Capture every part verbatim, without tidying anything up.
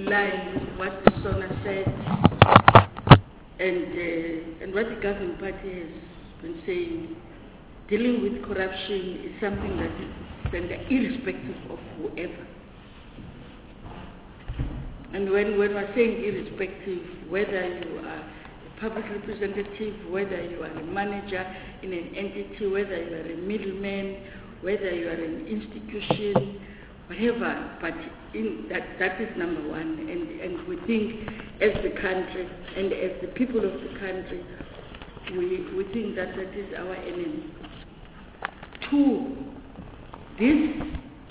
in line with what Sona said and, uh, and what the governing party has been saying. Dealing with corruption is something that is standard irrespective of whoever. And when, when we're saying irrespective, whether you are a public representative, whether you are a manager in an entity, whether you are a middleman, whether you are an institution, whatever, but in that, that is number one. And, and we think as the country and as the people of the country, we, we think that that is our enemy. Two, this,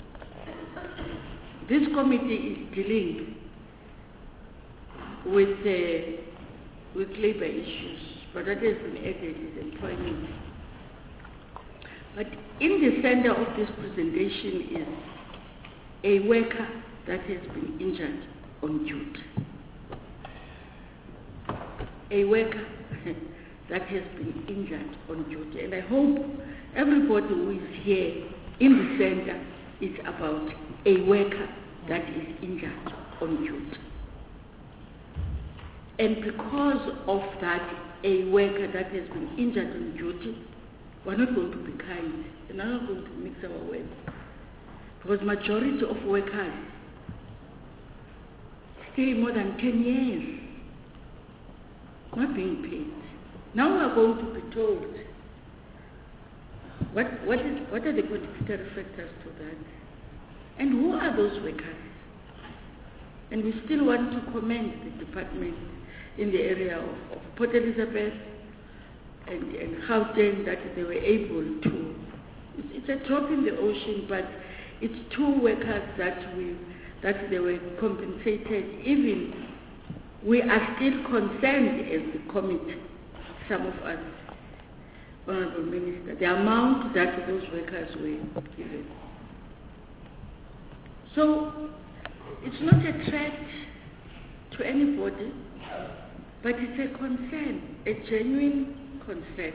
this committee is dealing with, uh, with labor issues, but that has been added is employment. But in the center of this presentation is a worker that has been injured on duty. A worker that has been injured on duty. And I hope everybody who is here in the center is about a worker that is injured on duty. And because of that, a worker that has been injured on duty, we're not going to be kind, and we're not going to mix our words. Because majority of workers stay more than ten years not being paid. Now we're going to be told what, what, is, what are the contributory factors to that? And who are those workers? And we still want to commend the department in the area of, of Port Elizabeth and, and Gauteng that they were able to. It's, it's a drop in the ocean, but it's two workers that we that they were compensated. Even we are still concerned as the committee, some of us, Honorable Minister, the amount that those workers were given. So it's not a threat to anybody, but it's a concern, a genuine concern.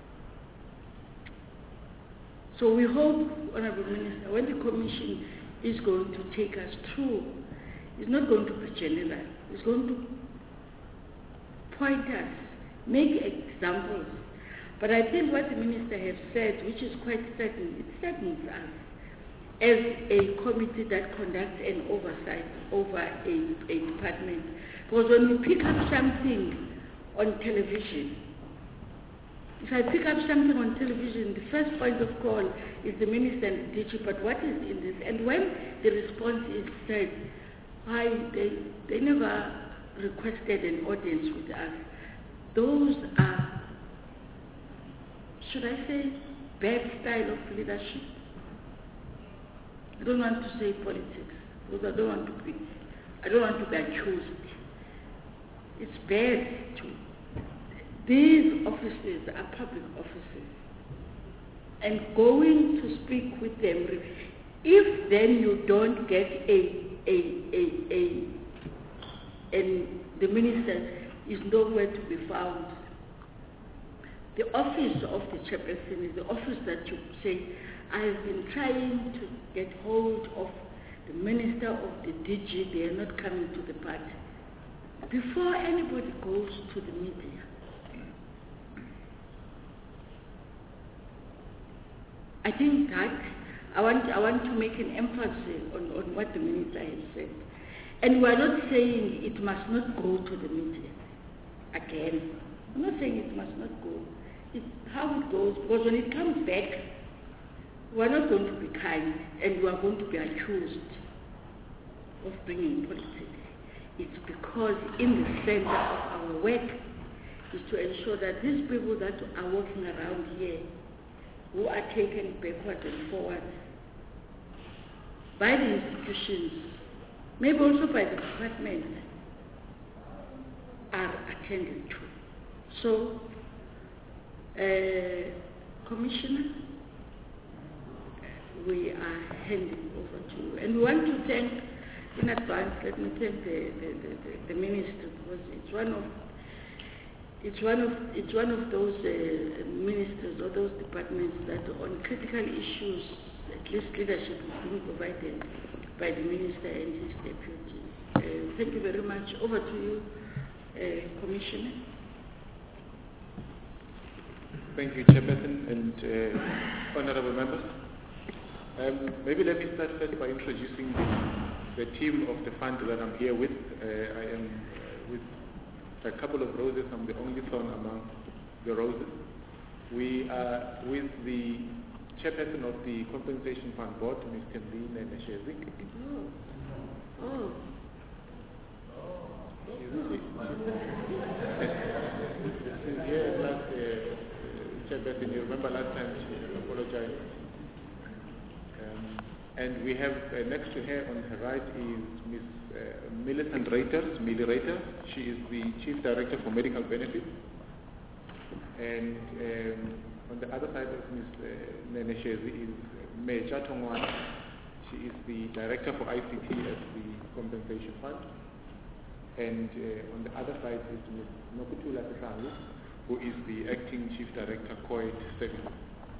So we hope, Honorable Minister, when the Commission is going to take us through, it's not going to be general. It's going to point us, make examples. But I think what the Minister has said, which is quite certain, it saddens us as a committee that conducts an oversight over a, a department. Because when we pick up something on television, if I pick up something on television, the first point of call is the Minister and the D G, but what is in this? And when the response is said, why they, they never requested an audience with us, those are, should I say, bad style of leadership. I don't want to say politics, because I don't want to be, I don't want to be accused. It's bad to, these offices are public offices, and going to speak with them, if then you don't get a, a, a, a, and the minister is nowhere to be found. The office of the chairperson is the office that you say, I have been trying to get hold of the minister of the D G, they are not coming to the party. Before anybody goes to the media, I think that I want, I want to make an emphasis on, on what the minister has said. And we are not saying it must not go to the media. Again, I'm not saying it must not go. It's how it goes, because when it comes back, we are not going to be kind, and we are going to be accused of bringing politics. It's because in the center of our work is to ensure that these people that are walking around here, who are taken backwards and forwards by the institutions, maybe also by the department, are attended to. So, uh, Commissioner, we are handing over to you. And we want to thank, in advance, let me thank the, the, the, the Minister, because it's one of It's one of it's one of those uh, ministers or those departments that on critical issues, at least leadership is being provided by the minister and his deputy. Uh, Thank you very much. Over to you, uh, Commissioner. Thank you, Chairperson and uh, honorable members. Um, maybe let me start first by introducing the, the team of the fund that I'm here with. Uh, I am uh, with a couple of roses. I'm the only thorn among the roses. We are with the chairperson of the Compensation Fund Board, Miz Tembile Neshezi. Oh. Oh. She's, she's here last uh, Chairperson, you remember last time she apologized. Um, and we have uh, next to her on her right is Miz Uh, Millicent Reuters, Millie Reuters. She is the Chief Director for Medical Benefits. And um, on the other side of Miz Uh, Neshezi is Meja Tongwana. She is the Director for I C T at the Compensation Fund. And uh, on the other side is Miz Nokutula Tsangu, who is the Acting Chief Director, C O E D Services.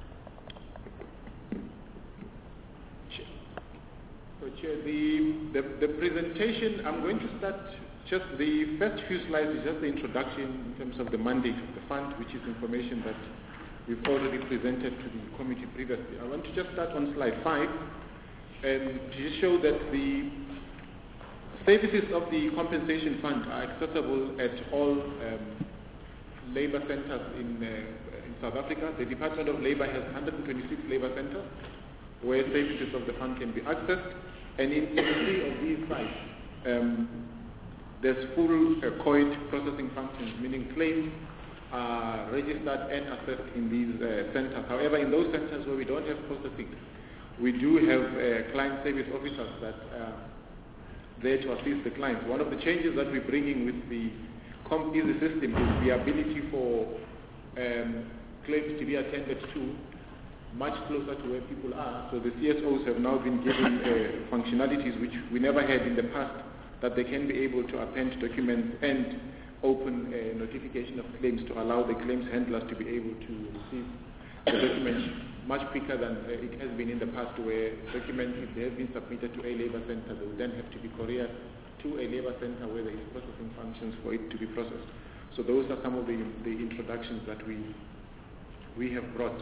So, Chair, the, the, the presentation, I'm going to start, just the first few slides is just the introduction in terms of the mandate of the fund, which is information that we've already presented to the committee previously. I want to just start on slide five and to just show that the services of the compensation fund are accessible at all um, labor centers in, uh, in South Africa. The Department of Labor has one hundred twenty-six labor centers where services of the fund can be accessed. And in, in three of these sites, um, there's full uh, C O E D processing functions, meaning claims are registered and assessed in these uh, centers. However, in those centers where we don't have processing, we do have uh, client service officers that are there to assist the clients. One of the changes that we're bringing with the CompEasy system is the ability for um, claims to be attended to much closer to where people are. So the C S Os have now been given uh, functionalities which we never had in the past, that they can be able to append documents and open a notification of claims to allow the claims handlers to be able to receive the documents much quicker than uh, it has been in the past, where documents, if they have been submitted to a labor center, they will then have to be couriered to a labor center where there is processing functions for it to be processed. So those are some of the, the introductions that we, we have brought.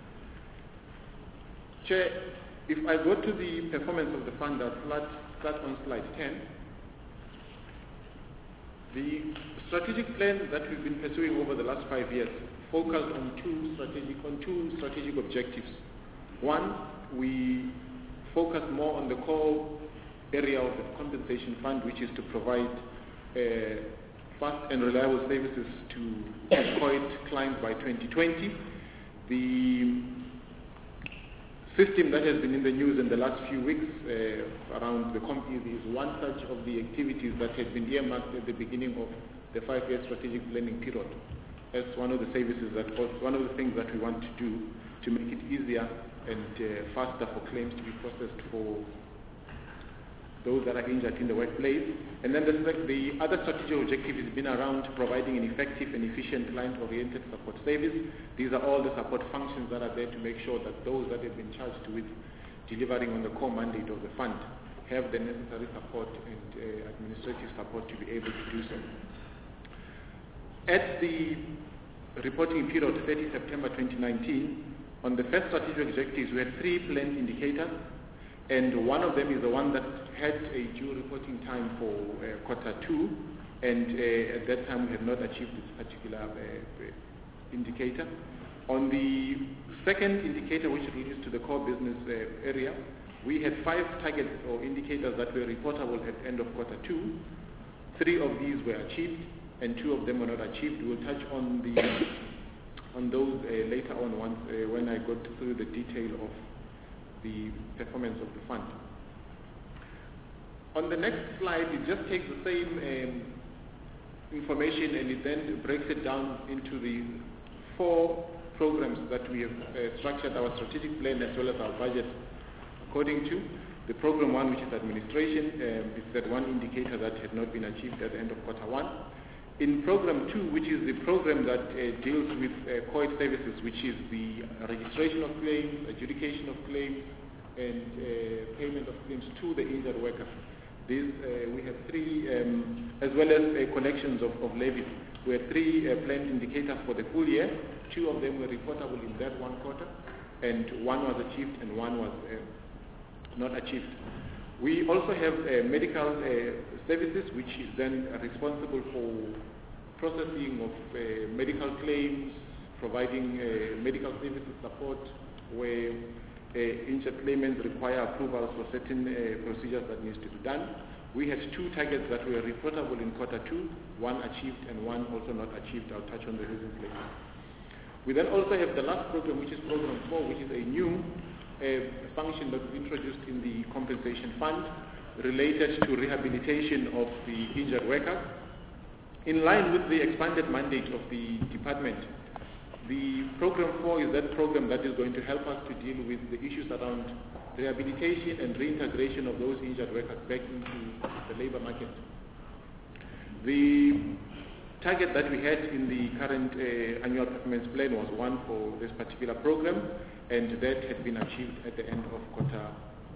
Chair, if I go to the performance of the fund, I'll start on slide ten. The strategic plan that we've been pursuing over the last five years focused on two strategic, on two strategic objectives. One, we focus more on the core area of the compensation fund, which is to provide uh, fast and reliable services to C O E D clients by twenty twenty. The system that has been in the news in the last few weeks uh, around the CompEasy is one such of the activities that had been earmarked at the beginning of the five-year strategic planning period as one of the services that, one of the things that we want to do to make it easier and uh, faster for claims to be processed for those that are injured in the workplace. And then the, the other strategic objective has been around providing an effective and efficient client-oriented support service. These are all the support functions that are there to make sure that those that have been charged with delivering on the core mandate of the fund have the necessary support and uh, administrative support to be able to do so. At the reporting period, thirtieth September twenty nineteen, on the first strategic objectives, we had three planned indicators, and one of them is the one that had a due reporting time for uh, quarter two, and uh, at that time we had not achieved this particular uh, indicator. On the second indicator, which relates to the core business uh, area, we had five targets or indicators that were reportable at the end of quarter two. Three of these were achieved, and two of them were not achieved. We'll touch on the on those uh, later on once uh, when I go through the detail of the performance of the fund. On the next slide, it just takes the same um, information and it then breaks it down into the four programs that we have uh, structured our strategic plan as well as our budget according to. The program one, which is administration, um, is that one indicator that had not been achieved at the end of quarter one. In program two, which is the program that uh, deals with uh, C O E D services, which is the registration of claims, adjudication of claims, and uh, payment of claims to the injured worker. These, uh, we have three, um, as well as uh, collections of, of levies. We had three uh, planned indicators for the full year. Two of them were reportable in that one quarter, and one was achieved and one was uh, not achieved. We also have uh, medical uh, services, which is then responsible for processing of uh, medical claims, providing uh, medical services support where uh, injured claimants require approvals for certain uh, procedures that needs to be done. We had two targets that were reportable in quarter two, one achieved and one also not achieved. I'll touch on the reasons later. We then also have the last program, which is program four, which is a new uh, function that was introduced in the compensation fund related to rehabilitation of the injured workers. In line with the expanded mandate of the department, the program four is that program that is going to help us to deal with the issues around rehabilitation and reintegration of those injured workers back into the labor market. The target that we had in the current uh, annual performance plan was one for this particular program, and that had been achieved at the end of quarter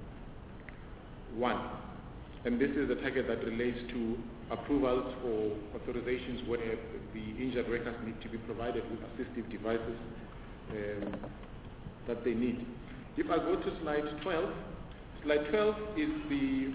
one. And this is the target that relates to approvals for authorizations where the injured workers need to be provided with assistive devices um, that they need. If I go to slide twelve, slide twelve is the,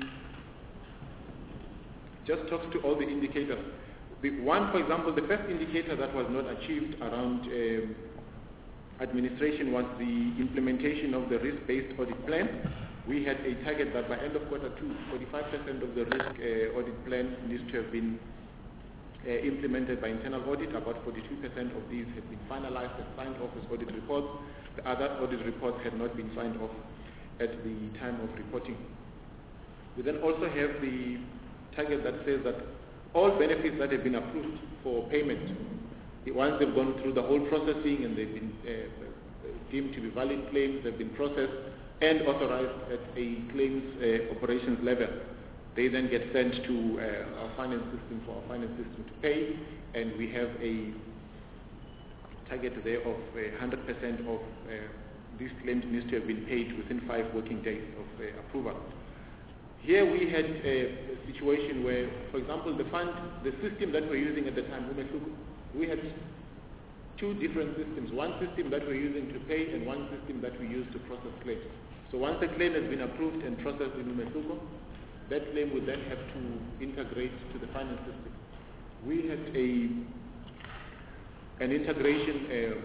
just talks to all the indicators. The one, for example, the first indicator that was not achieved around um, administration was the implementation of the risk-based audit plan. We had a target that by end of quarter two, forty-five percent of the risk uh, audit plan needs to have been uh, implemented by internal audit. About forty-two percent of these have been finalized and signed off as audit reports. The other audit reports had not been signed off at the time of reporting. We then also have the target that says that all benefits that have been approved for payment, once they've gone through the whole processing and they've been uh, deemed to be valid claims, they've been processed and authorized at a claims uh, operations level, they then get sent to uh, our finance system for our finance system to pay, and we have a target there of uh, one hundred percent of uh, these claims needs to have been paid within five working days of uh, approval. Here we had a situation where, for example, the fund, the system that we're using at the time, we had two different systems. One system that we're using to pay and one system that we use to process claims. So once a claim has been approved and processed in Umehluko, that claim would then have to integrate to the finance system. We had a an integration uh,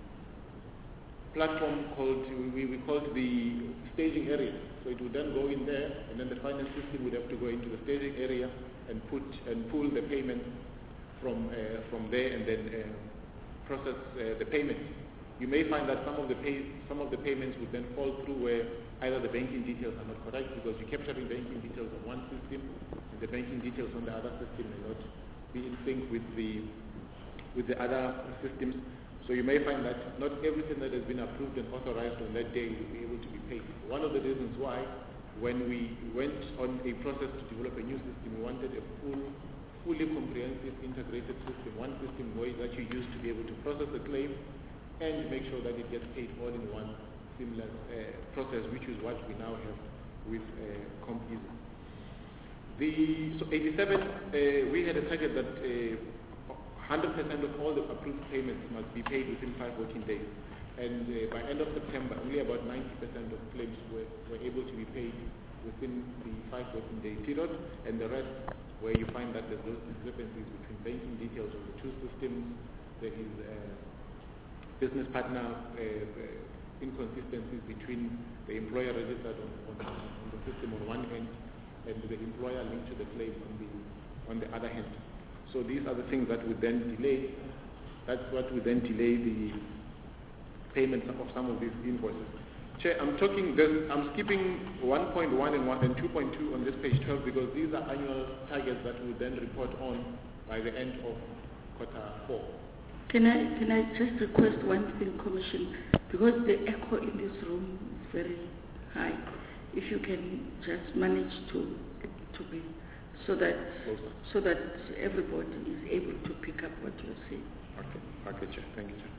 platform called, we, we called the staging area. So it would then go in there, and then the finance system would have to go into the staging area and put and pull the payment from uh, from there, and then uh, process uh, the payment. You may find that some of the pay, some of the payments would then fall through where either the banking details are not correct because you're capturing banking details on one system, and the banking details on the other system may not be in sync with the with the other systems. So you may find that not everything that has been approved and authorized on that day will be able to be paid. One of the reasons why, when we went on a process to develop a new system, we wanted a full, fully comprehensive integrated system, one system where that you use to be able to process the claim and make sure that it gets paid all in one seamless uh, process, which is what we now have with uh, CompEasy. The, so eighty-seven, uh, we had a target that uh, one hundred percent of all the approved payments must be paid within five working days. And uh, by end of September, only about ninety percent of claims were, were able to be paid within the five working day period, and the rest where you find that there's those discrepancies between banking details of the two systems, there is uh, business partner uh, uh, inconsistencies between the employer registered on, on, on the system on one end and the employer linked to the claim on the, on the other hand. So these are the things that would then delay, that's what would then delay the payment of some of these invoices. Chair, I'm talking, this, I'm skipping one point one and, and two point two on this page twelve because these are annual targets that we then report on by the end of quarter four. Can I, can I just request one thing, Commission? Because the echo in this room is very high. If you can just manage to, to be so that so that everybody is able to pick up what you're saying. Okay, okay, Chair. Thank you, Chair.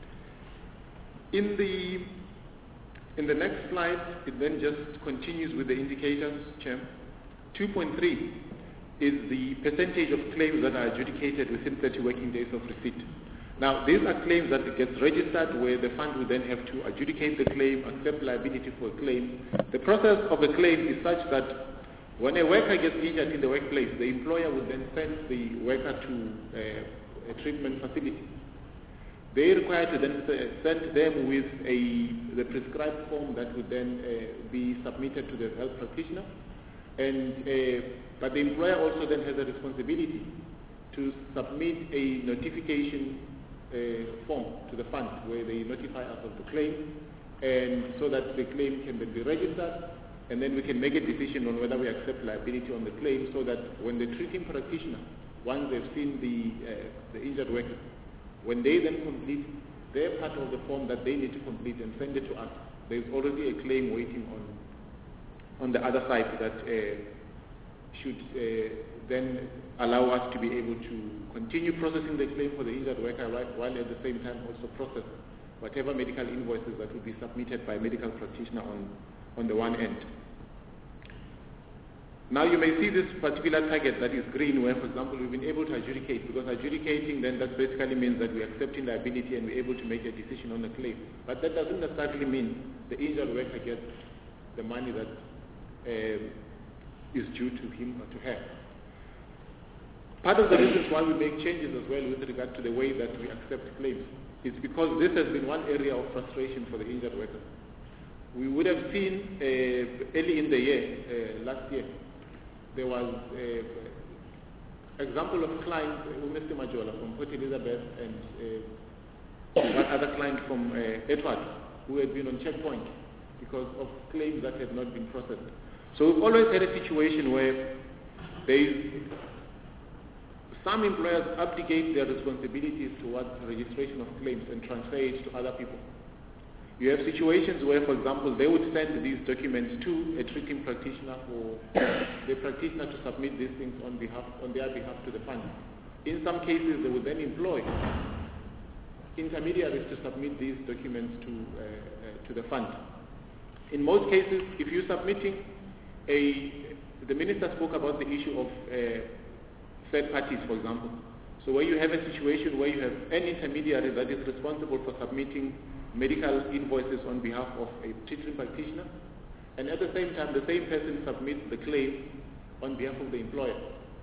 In the in the next slide, it then just continues with the indicators, Chair. two point three is the percentage of claims that are adjudicated within thirty working days of receipt. Now, these are claims that get registered where the fund will then have to adjudicate the claim, accept liability for a claim. The process of a claim is such that when a worker gets injured in the workplace, the employer will then send the worker to uh, a treatment facility. They are required to then send them with a the prescribed form that would then uh, be submitted to the health practitioner. And uh, but the employer also then has a responsibility to submit a notification uh, form to the fund where they notify us of the claim, and so that the claim can then be registered, and then we can make a decision on whether we accept liability on the claim, so that when the treating practitioner, once they've seen the uh, the injured worker, when they then complete their part of the form that they need to complete and send it to us, there's already a claim waiting on on the other side that uh, should uh, then allow us to be able to continue processing the claim for the injured worker, right, while at the same time also process whatever medical invoices that will be submitted by a medical practitioner on, on the one end. Now you may see this particular target that is green where, for example, we've been able to adjudicate, because adjudicating then that basically means that we're accepting liability and we're able to make a decision on the claim. But that doesn't necessarily mean the injured worker gets the money that uh, is due to him or to her. Part of the reasons why we make changes as well with regard to the way that we accept claims is because this has been one area of frustration for the injured workers. We would have seen uh, early in the year, uh, last year, there was an example of client, uh, Mister Majola from Port Elizabeth, and uh, one other client from uh, Edward, who had been on checkpoint because of claims that had not been processed. So we've always had a situation where there is some employers abdicate their responsibilities towards registration of claims and transfer it to other people. You have situations where, for example, they would send these documents to a treating practitioner for the practitioner to submit these things on behalf, on their behalf to the fund. In some cases, they would then employ intermediaries to submit these documents to uh, uh, to the fund. In most cases, if you're submitting a, the minister spoke about the issue of uh, third parties, for example. So where you have a situation where you have an intermediary that is responsible for submitting medical invoices on behalf of a treating practitioner, and at the same time the same person submits the claim on behalf of the employer.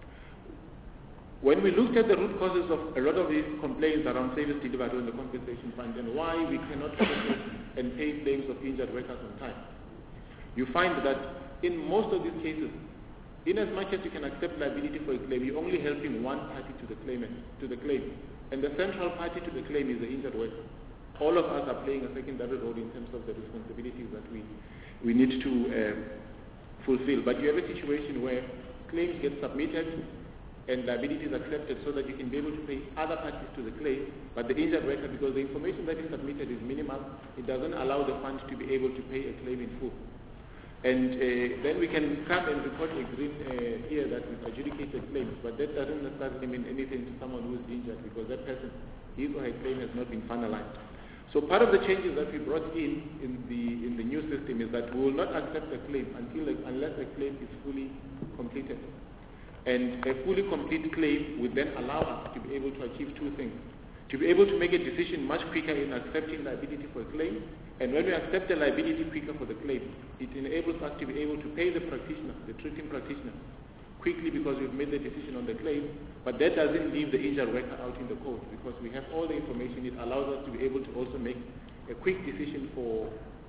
When we looked at the root causes of a lot of these complaints around service delivery on the compensation fund and why we cannot process and pay claims of injured workers on time, you find that in most of these cases, in as much as you can accept liability for a claim, you're only helping one party to the claimant, to the claim. And the central party to the claim is the injured worker. All of us are playing a secondary role in terms of the responsibilities that we, we need to uh, fulfill. But you have a situation where claims get submitted and liability is accepted so that you can be able to pay other parties to the claim, but the injured worker, because the information that is submitted is minimal, it doesn't allow the fund to be able to pay a claim in full. And uh, then we can come and report a green uh, here that we've adjudicated claims, but that doesn't necessarily mean anything to someone who is injured, because that person, his or her claim has not been finalized. So part of the changes that we brought in in the in the new system is that we will not accept a claim until unless a claim is fully completed. And a fully complete claim would then allow us to be able to achieve two things: to be able to make a decision much quicker in accepting liability for a claim, and when we accept the liability quicker for the claim, it enables us to be able to pay the practitioner, the treating practitioner, quickly because we've made the decision on the claim. But that doesn't leave the injured worker out in the cold, because we have all the information. It allows us to be able to also make a quick decision for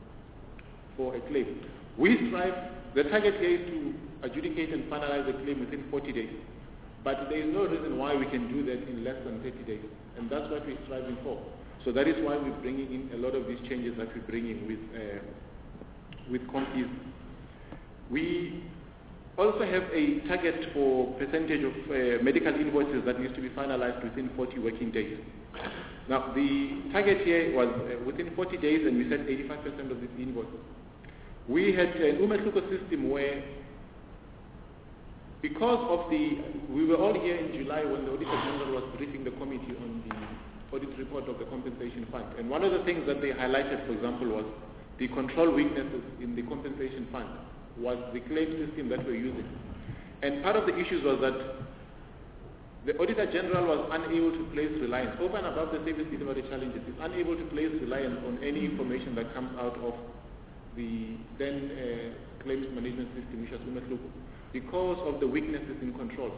for a claim. We strive, the target here is to adjudicate and finalize the claim within forty days. But there is no reason why we can do that in less than thirty days. And that's what we're striving for. So that is why we're bringing in a lot of these changes that we're bringing with, uh, with ComEase. We also have a target for percentage of uh, medical invoices that needs to be finalized within forty working days. Now, the target here was uh, within forty days, and we said eighty-five percent of these invoices. We had an umehluko system where, because of the, we were all here in July when the Auditor General was briefing the committee on the audit report of the compensation fund. And one of the things that they highlighted, for example, was the control weaknesses in the compensation fund was the claim system that we're using. And part of the issues was that the Auditor General was unable to place reliance, over and above the service delivery challenges, is unable to place reliance on any information that comes out of the then uh, claims management system, which was Umehluko, because of the weaknesses in control.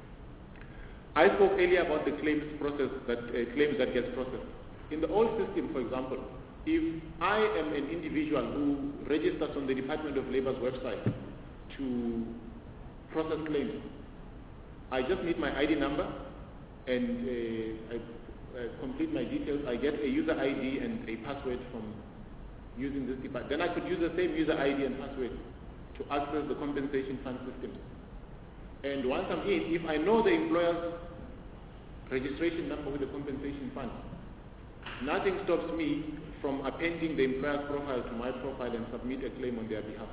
I spoke earlier about the claims process, that uh, claims that gets processed. In the old system, for example, if I am an individual who registers on the Department of Labor's website to process claims, I just need my I D number and uh, I uh, complete my details. I get a user I D and a password from using this department. Then I could use the same user I D and password to access the compensation fund system. And once I'm in, if I know the employer's registration number with the compensation fund, nothing stops me from appending the employer's profile to my profile and submit a claim on their behalf.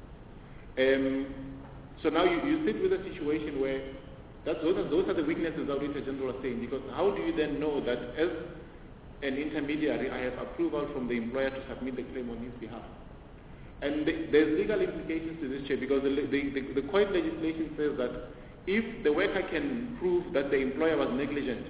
Um, so now you, you sit with a situation where That's, those, are, those are the weaknesses Auditor General was saying, because how do you then know that as an intermediary I have approval from the employer to submit the claim on his behalf? And the, there's legal implications to this, Chair, because the, the, the, the C O I T legislation says that if the worker can prove that the employer was negligent,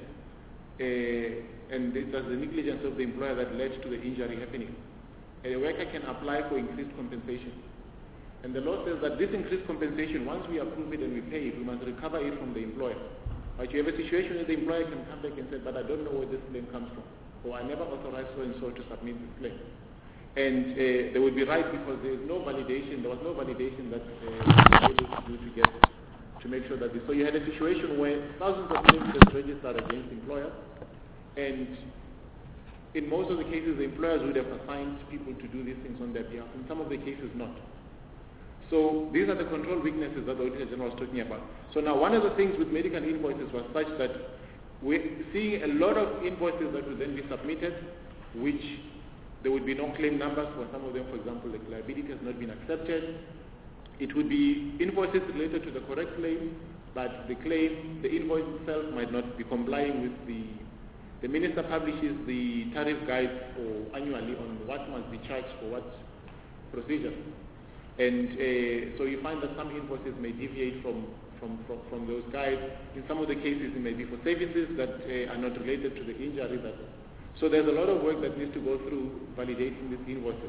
uh, and it was the negligence of the employer that led to the injury happening, a worker can apply for increased compensation. And the law says that this increased compensation, once we approve it and we pay it, we must recover it from the employer. But you have a situation where the employer can come back and say, but I don't know where this claim comes from, or I never authorized so and so to submit this claim. And uh, they would be right, because there is no validation, there was no validation that uh, they were able to do to get, to make sure that this. So you had a situation where thousands of claims were registered against employers, and in most of the cases the employers would have assigned people to do these things on their behalf, in some of the cases not. So these are the control weaknesses that the Auditor General was talking about. So now one of the things with medical invoices was such that we're seeing a lot of invoices that would then be submitted, which there would be no claim numbers for some of them. For example, the liability has not been accepted. It would be invoices related to the correct claim, but the claim, the invoice itself might not be complying with the, the Minister publishes the tariff guides for annually on what must be charged for what procedure. And uh, so you find that some invoices may deviate from, from, from, from those guides. In some of the cases it may be for services that uh, are not related to the injury. That, so there's a lot of work that needs to go through validating these invoices.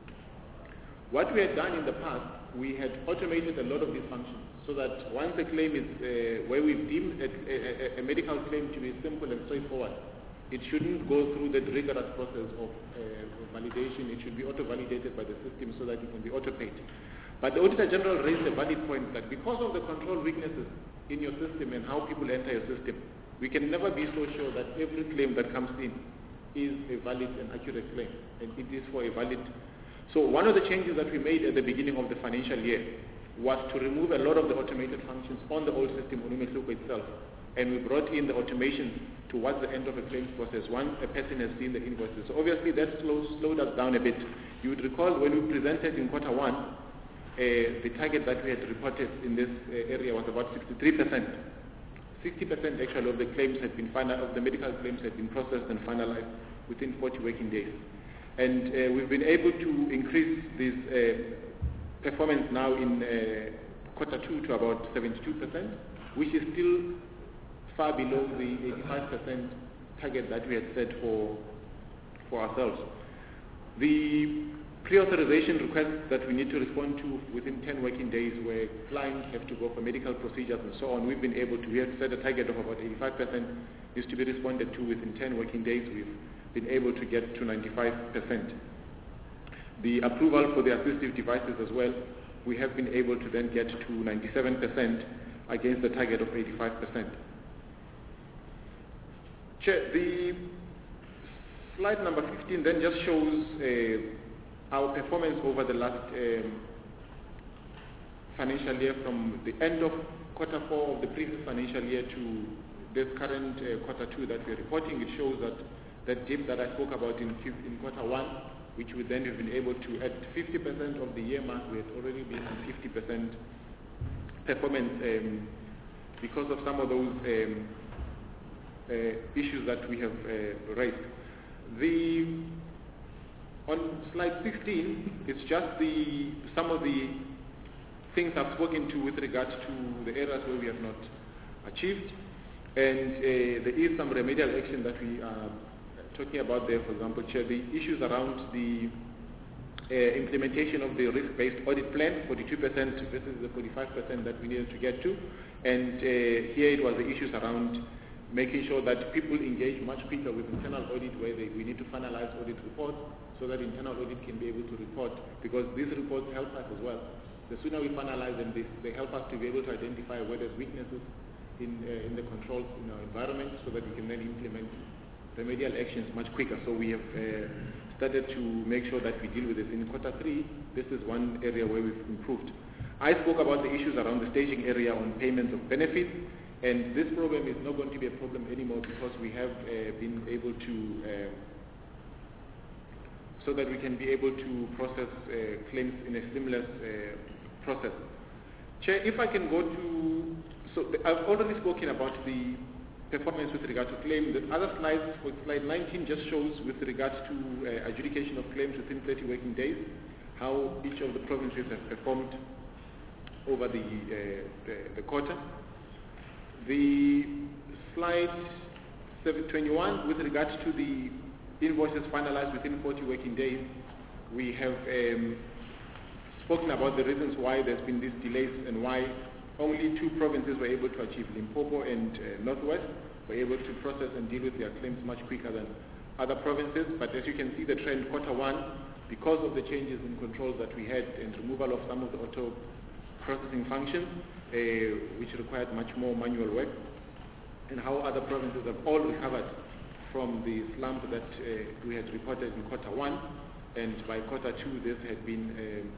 What we had done in the past, we had automated a lot of these functions, so that once a claim is, uh, where we've deemed a, a, a medical claim to be simple and straightforward, it shouldn't go through the rigorous process of uh, validation. It should be auto-validated by the system so that it can be auto-paid. But the Auditor General raised a valid point that because of the control weaknesses in your system and how people enter your system, we can never be so sure that every claim that comes in is a valid and accurate claim, and it is for a valid. So one of the changes that we made at the beginning of the financial year was to remove a lot of the automated functions on the old system on Umehluko itself, and we brought in the automation towards the end of a claims process once a person has seen the invoices. So obviously that slows, slowed us down a bit. You would recall when we presented in quarter one, uh, the target that we had reported in this uh, area was about sixty-three percent. sixty percent actually of the claims had been final, of the medical claims had been processed and finalized within forty working days. And uh, we've been able to increase this uh, performance now in uh, quarter two to about seventy-two percent, which is still far below the eighty-five percent target that we had set for, for ourselves. The pre-authorization requests that we need to respond to within ten working days, where clients have to go for medical procedures and so on, we've been able to, we had set a target of about eighty-five percent, is to be responded to within ten working days. We've been able to get to ninety-five percent. The approval for the assistive devices as well, we have been able to then get to ninety-seven percent against the target of eighty-five percent. Chair, the slide number fifteen then just shows uh, our performance over the last um, financial year, from the end of quarter four of the previous financial year to this current uh, quarter two that we're reporting. It shows that that dip that I spoke about in, in quarter one, which we then have been able to, at fifty percent of the year mark, we had already been at fifty percent performance um, because of some of those um, uh, issues that we have uh, raised. The, on slide sixteen, it's just the, some of the things I've spoken to with regards to the areas where we have not achieved, and uh, there is some remedial action that we are talking about there. For example, Chair, the issues around the uh, implementation of the risk-based audit plan, forty-two percent versus the forty-five percent that we needed to get to, and uh, here it was the issues around making sure that people engage much quicker with internal audit, where they, we need to finalize audit reports so that internal audit can be able to report, because these reports help us as well. The sooner we finalize them, they, they help us to be able to identify where there's weaknesses in, uh, in the controls in our environment, so that we can then implement remedial actions much quicker. So we have uh, started to make sure that we deal with this. In quarter three, this is one area where we've improved. I spoke about the issues around the staging area on payments of benefits, and this problem is not going to be a problem anymore, because we have uh, been able to, uh, so that we can be able to process uh, claims in a seamless uh, process. Chair, if I can go to, so the, I've already spoken about the performance with regard to claims. The other slides, for slide nineteen, just shows with regards to uh, adjudication of claims within thirty working days, how each of the provinces have performed over the, uh, the, the quarter. The slide twenty-one, with regards to the invoices finalized within forty working days, we have um, spoken about the reasons why there's been these delays and why only two provinces were able to achieve. Limpopo and uh, Northwest were able to process and deal with their claims much quicker than other provinces. But as you can see, the trend quarter one, because of the changes in controls that we had and removal of some of the auto processing functions, uh, which required much more manual work, and how other provinces have all recovered from the slump that uh, we had reported in quarter one, and by quarter two this had been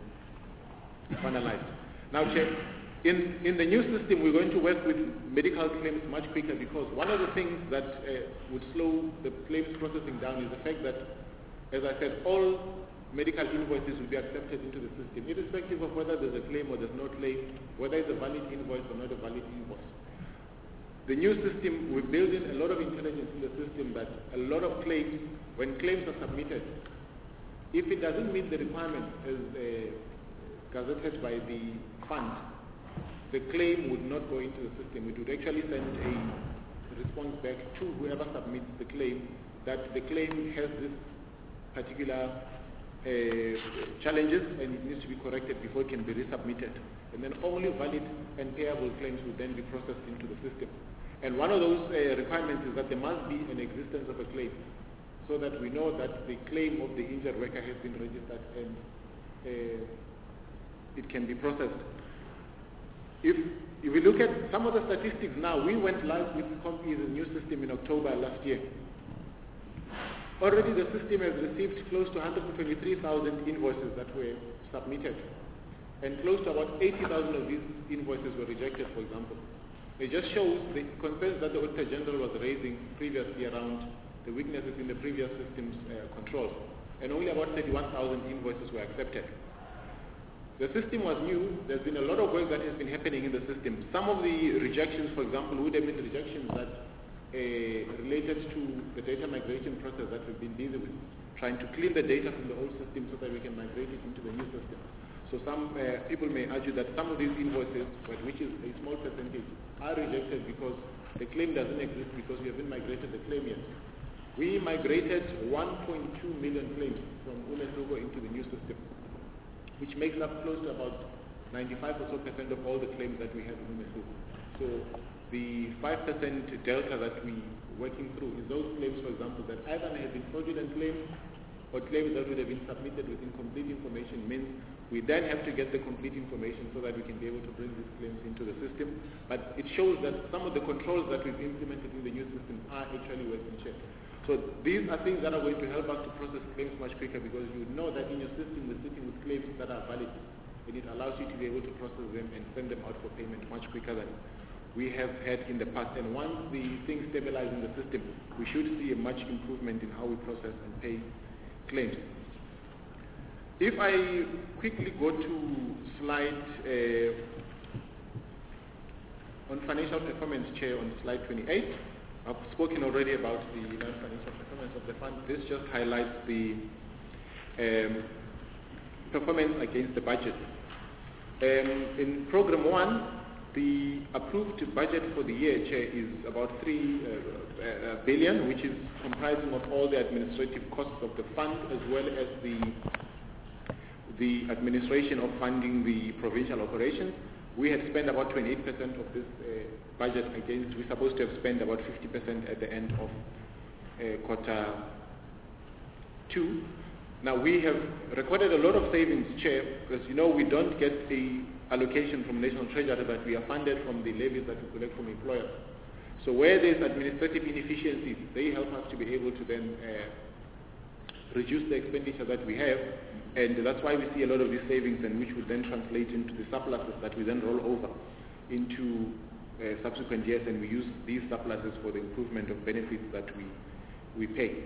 um, finalized. Now, Chair, in, in the new system we're going to work with medical claims much quicker, because one of the things that uh, would slow the claims processing down is the fact that, as I said, all medical invoices will be accepted into the system, irrespective of whether there's a claim or there's no claim, whether it's a valid invoice or not a valid invoice. The new system, we're building a lot of intelligence in the system that a lot of claims, when claims are submitted, if it doesn't meet the requirement as uh, gazetted by the fund, the claim would not go into the system. It would actually send a response back to whoever submits the claim that the claim has this particular uh, challenges and it needs to be corrected before it can be resubmitted. And then only valid and payable claims will then be processed into the system. And one of those uh, requirements is that there must be an existence of a claim, so that we know that the claim of the injured worker has been registered and uh, it can be processed. If, if we look at some of the statistics now, we went live with CompEase, a new system, in October last year. Already the system has received close to one hundred twenty-three thousand invoices that were submitted, and close to about eighty thousand of these invoices were rejected, for example. It just shows the concerns that the Auditor General was raising previously around the weaknesses in the previous system's uh, controls, and only about thirty-one thousand invoices were accepted. The system was new. There's been a lot of work that has been happening in the system. Some of the rejections, for example, would have been rejections that uh, related to the data migration process that we've been busy with, trying to clean the data from the old system so that we can migrate it into the new system. So some uh, people may argue that some of these invoices, which is a small percentage, are rejected because the claim doesn't exist because we haven't migrated the claim yet. We migrated one point two million claims from Umehluko into the new system, which makes up close to about ninety-five or so percent of all the claims that we have in Umehluko. So the five percent delta that we're working through is those claims, for example, that either may have been fraudulent claims or claims that would have been submitted with incomplete information. Means we then have to get the complete information so that we can be able to bring these claims into the system. But it shows that some of the controls that we've implemented in the new system are actually working check. So these are things that are going to help us to process claims much quicker, because you know that in your system we're sitting with claims that are valid, and it allows you to be able to process them and send them out for payment much quicker than we have had in the past. And once the things stabilize in the system, we should see a much improvement in how we process and pay claims. If I quickly go to slide uh, on financial performance, Chair, on slide twenty-eight, I've spoken already about the non-financial performance of the fund. This just highlights the um, performance against the budget. Um, in program one, the approved budget for the year, Chair, is about three uh, uh, billion, which is comprising of all the administrative costs of the fund as well as the the administration of funding the provincial operations. We had spent about twenty-eight percent of this uh, budget against, we're supposed to have spent about fifty percent at the end of uh, quarter two. Now we have recorded a lot of savings, Chair, because you know we don't get the allocation from National Treasury, but we are funded from the levies that we collect from employers. So where there's administrative inefficiencies, they help us to be able to then uh, reduce the expenditure that we have, and that's why we see a lot of these savings, and which would then translate into the surpluses that we then roll over into uh, subsequent years, and we use these surpluses for the improvement of benefits that we, we pay.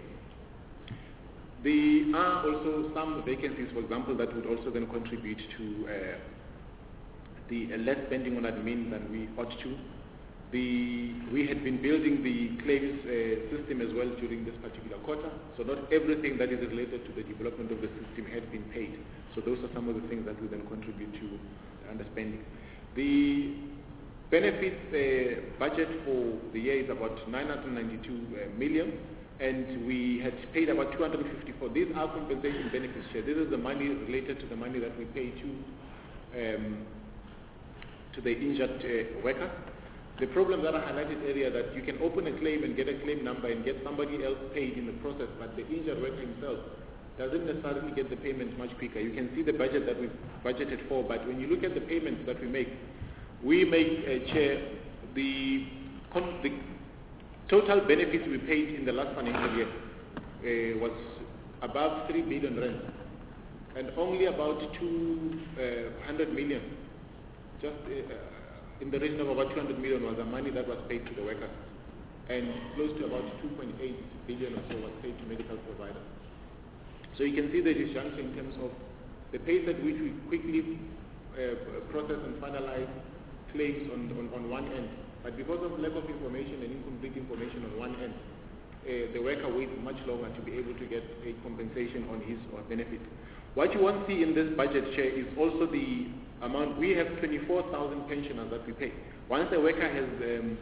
There are also some vacancies, for example, that would also then contribute to uh, the uh, less spending on admin than we ought to. The, we had been building the claims uh, system as well during this particular quarter, so not everything that is related to the development of the system had been paid. So those are some of the things that will then contribute to underspending. The benefits uh, budget for the year is about nine hundred ninety-two uh, million, and we had paid about two hundred fifty-four. These are compensation benefits share. This is the money related to the money that we pay to um, to the injured uh, worker. The problems that are highlighted area that you can open a claim and get a claim number and get somebody else paid in the process, but the injured worker himself doesn't necessarily get the payment much quicker. You can see the budget that we've budgeted for, but when you look at the payments that we make, we make, uh, Chair, the, the total benefits we paid in the last financial year uh, was above three billion rand, and only about two hundred million, just uh, in the region of about two hundred million was the money that was paid to the workers, and close to about two point eight billion or so was paid to medical providers. So you can see the disjunction in terms of the pace at which we quickly uh, process and finalize claims on, on, on one end, but because of lack of information and incomplete information on one end, uh, the worker waits much longer to be able to get a compensation on his or benefit. What you won't see in this budget, Chair, is also the amount. We have twenty-four thousand pensioners that we pay. Once a worker has um,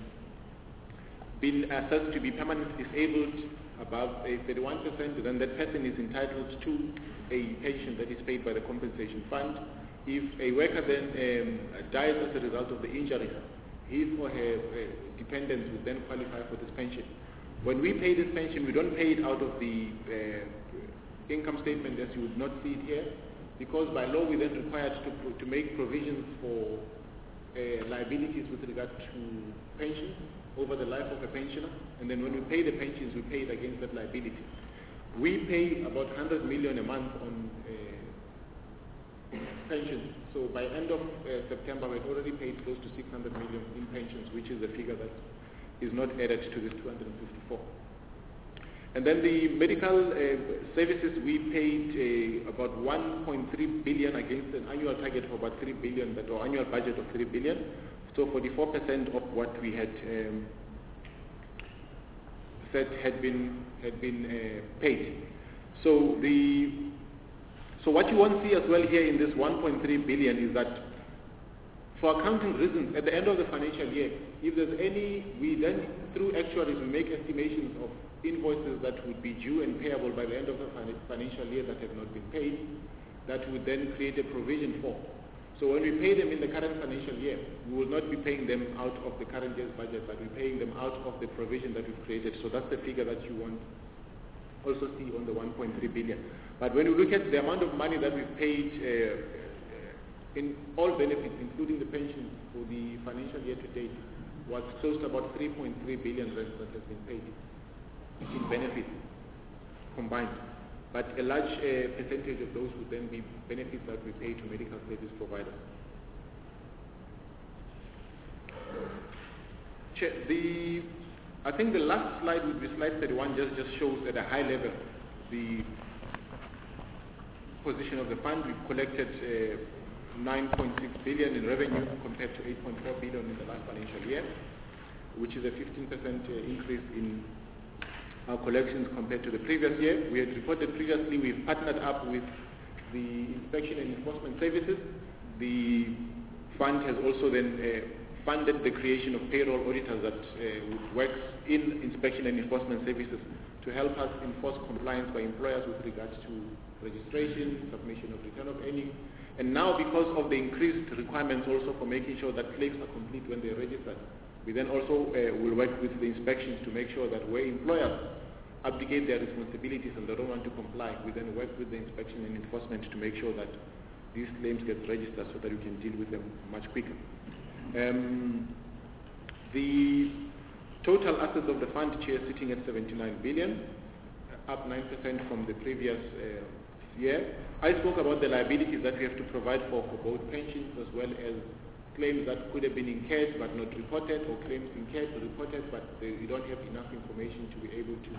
been assessed to be permanently disabled above a thirty-one percent, then that person is entitled to a pension that is paid by the compensation fund. If a worker then um, dies as a result of the injury, his or her uh, dependents would then qualify for this pension. When we pay this pension, we don't pay it out of the uh, income statement as you would not see it here, because by law we're then required to, to make provisions for uh, liabilities with regard to pensions over the life of a pensioner, and then when we pay the pensions, we pay it against that liability. We pay about one hundred million a month on uh, pensions, so by end of uh, September we've already paid close to six hundred million in pensions, which is a figure that is not added to this two hundred fifty-four. And then the medical uh, services, we paid uh, about one point three billion against an annual target of about three billion, that or annual budget of three billion. So forty-four percent of what we had um, said had been had been uh, paid. So the so what you won't see as well here in this one point three billion is that for accounting reasons, at the end of the financial year, if there's any, we then through actuaries we make estimations of invoices that would be due and payable by the end of the financial year that have not been paid, that would then create a provision for. So when we pay them in the current financial year, we will not be paying them out of the current year's budget, but we're paying them out of the provision that we've created. So that's the figure that you want also see on the one point three billion. But when you look at the amount of money that we've paid uh, in all benefits, including the pensions for the financial year to date, was close to about three point three billion rand that has been paid in benefits combined. But a large uh, percentage of those would then be benefits that we pay to medical service providers. The, I think the last slide would be slide thirty-one, just, just shows at a high level the position of the fund. We've collected uh, nine point six billion in revenue compared to eight point four billion in the last financial year, which is a fifteen percent increase in our collections compared to the previous year. We had reported previously we've partnered up with the inspection and enforcement services. the fund has also then uh, funded the creation of payroll auditors that uh, works in inspection and enforcement services to help us enforce compliance by employers with regards to registration, submission of return of earnings. And now, because of the increased requirements also for making sure that claims are complete when they're registered, we then also uh, will work with the inspections to make sure that where employers abdicate their responsibilities and they don't want to comply, we then work with the inspection and enforcement to make sure that these claims get registered so that we can deal with them much quicker. Um, the total assets of the fund, Chair, sitting at seventy-nine billion, up nine percent from the previous uh, year. I spoke about the liabilities that we have to provide for, for both pensions as well as claims that could have been incurred but not reported, or claims incurred but reported but they, you don't have enough information to be able to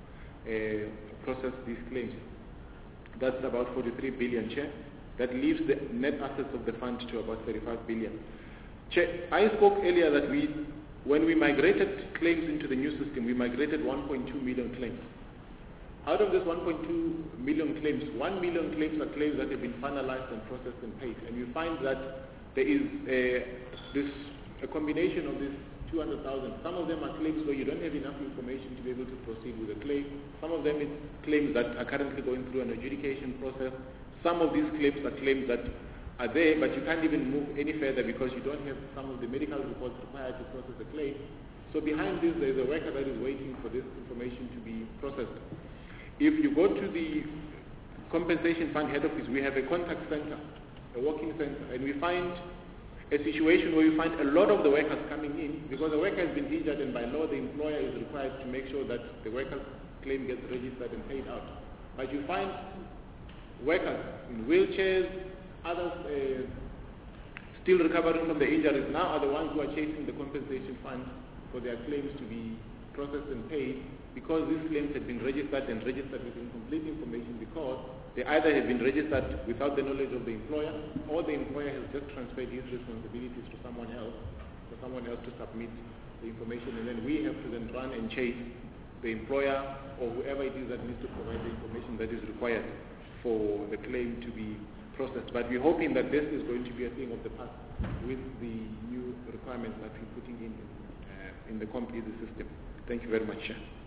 uh, process these claims. That's about forty-three billion, Chair. That leaves the net assets of the fund to about thirty-five billion. Chair, I spoke earlier that we, when we migrated claims into the new system, we migrated one point two million claims. Out of this one point two million claims, one million claims are claims that have been finalized and processed and paid. And you find that there is a, this, a combination of this two hundred thousand. Some of them are claims where you don't have enough information to be able to proceed with a claim. Some of them is claims that are currently going through an adjudication process. Some of these claims are claims that are there, but you can't even move any further because you don't have some of the medical reports required to process the claim. So behind this, there is a worker that is waiting for this information to be processed. If you go to the compensation fund head office, we have a contact center, a working center, and we find a situation where we find a lot of the workers coming in because the worker has been injured, and by law the employer is required to make sure that the worker's claim gets registered and paid out. But you find workers in wheelchairs, others uh, still recovering from the injuries now are the ones who are chasing the compensation fund for their claims to be processed and paid, because these claims have been registered and registered with incomplete information, because they either have been registered without the knowledge of the employer, or the employer has just transferred his responsibilities to someone else, for someone else to submit the information, and then we have to then run and chase the employer or whoever it is that needs to provide the information that is required for the claim to be processed. But we're hoping that this is going to be a thing of the past with the new requirements that we're putting in uh, in the complete system. Thank you very much.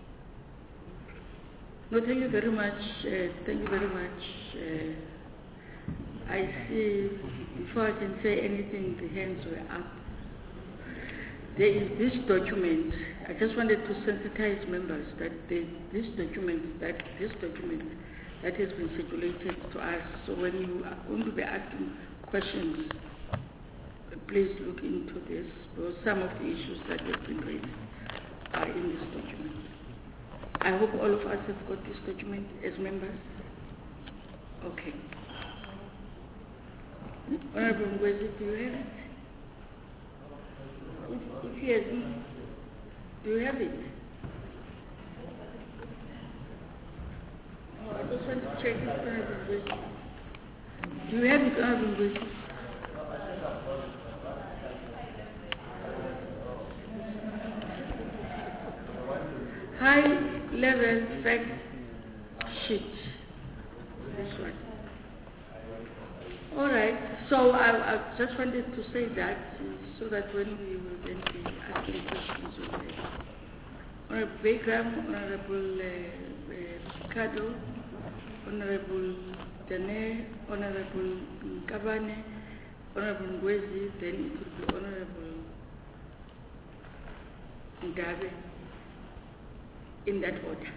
No, thank you very much. Uh, thank you very much. Uh, I see, before I can say anything, the hands were up. There is this document. I just wanted to sensitize members that there, this document, that this document that has been circulated to us. So when you are going to be asking questions, please look into this, because some of the issues that have been raised are in this document. I hope all of us have got this document as members. Okay. Honorable Ngwezi, do you have it? If, if he hasn't, do you have it? Oh, I just want to check if Honorable Ngwezi. Do you have it, Honorable Ngwezi? High level fact sheet. This one. All right. So I, I just wanted to say that so that when we will then be asking questions, we will. Honorable Begram, Honorable uh, uh, Kado, Honorable Dane, Honorable Nkabane, Honorable Ngwezi, then it will be Honorable Ndabe, in that order.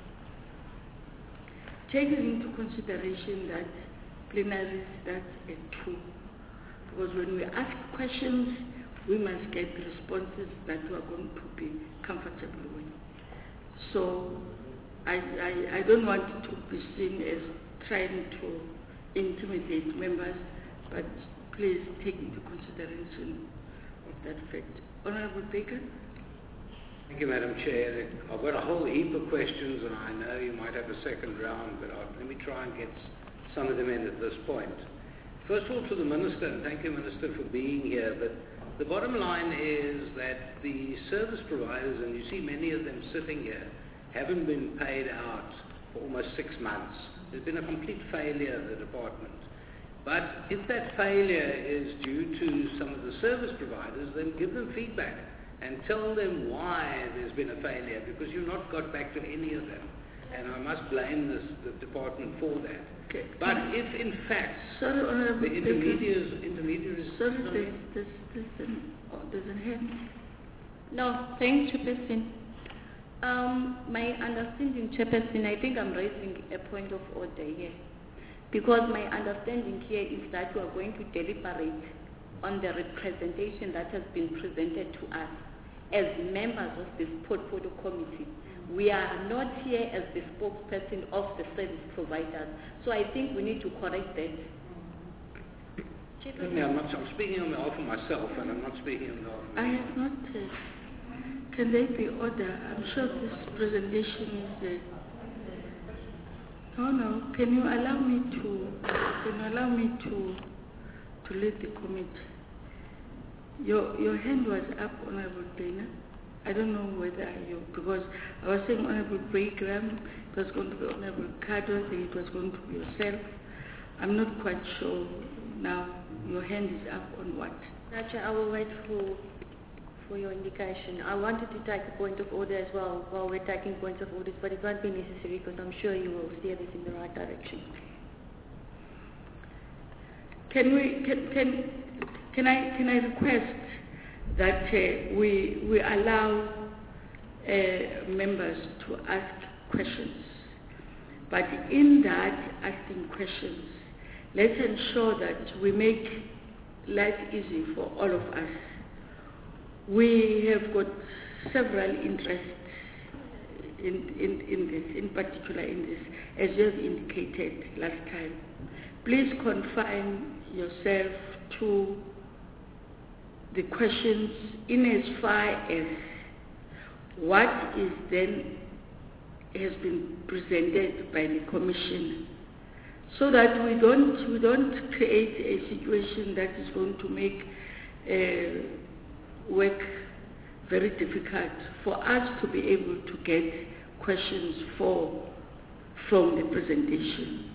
Taking into consideration that plenaries start at two, because when we ask questions, we must get responses that we are going to be comfortable with. So I, I, I don't want to be seen as trying to intimidate members, but please take into consideration of that fact. Honorable Baker? Thank you, Madam Chair. I've got a whole heap of questions, and I know you might have a second round, but I'll, let me try and get some of them in at this point. First of all, to the Minister, and thank you, Minister, for being here, but the bottom line is that the service providers, and you see many of them sitting here, haven't been paid out for almost six months. There's been a complete failure of the department. But if that failure is due to some of the service providers, then give them feedback and tell them why there's been a failure, because you've not got back to any of them. And I must blame this, the department for that. Okay. But if in fact Sorry, Honorable the Speaker. intermediaries, intermediaries Sorry, there's, there's, there's, an, oh, there's a hand. No, thanks, Chairperson. Um, my understanding, Chairperson, I think I'm raising a point of order here. Because my understanding here is that we are going to deliberate on the representation that has been presented to us as members of this portfolio committee. We are not here as the spokesperson of the service providers. So I think we need to correct that. Certainly, I'm, not, I'm speaking on behalf of myself, and I'm not speaking on behalf of I have not. Uh, can there be order? I'm sure this presentation is. Uh, no, no. Can you allow me to? Can you allow me to to lead the committee? Your your hand was up, Honorable Dana. I don't know whether you, because I was saying Honorable Bregram, it was going to be Honorable Cardo, then it was going to be yourself. I'm not quite sure now. Your hand is up on what? Nacha, I will wait for for your indication. I wanted to take a point of order as well while we're taking points of orders, but it won't be necessary because I'm sure you will steer this in the right direction. Can we can can can I can I request that uh, we we allow uh, members to ask questions, but in that asking questions, let's ensure that we make life easy for all of us. We have got several interests in, in, in this, in particular in this, as you have indicated last time. Please confine yourself to the questions in as far as what is then has been presented by the Commission, so that we don't we don't create a situation that is going to make uh, work very difficult for us to be able to get questions for from the presentation.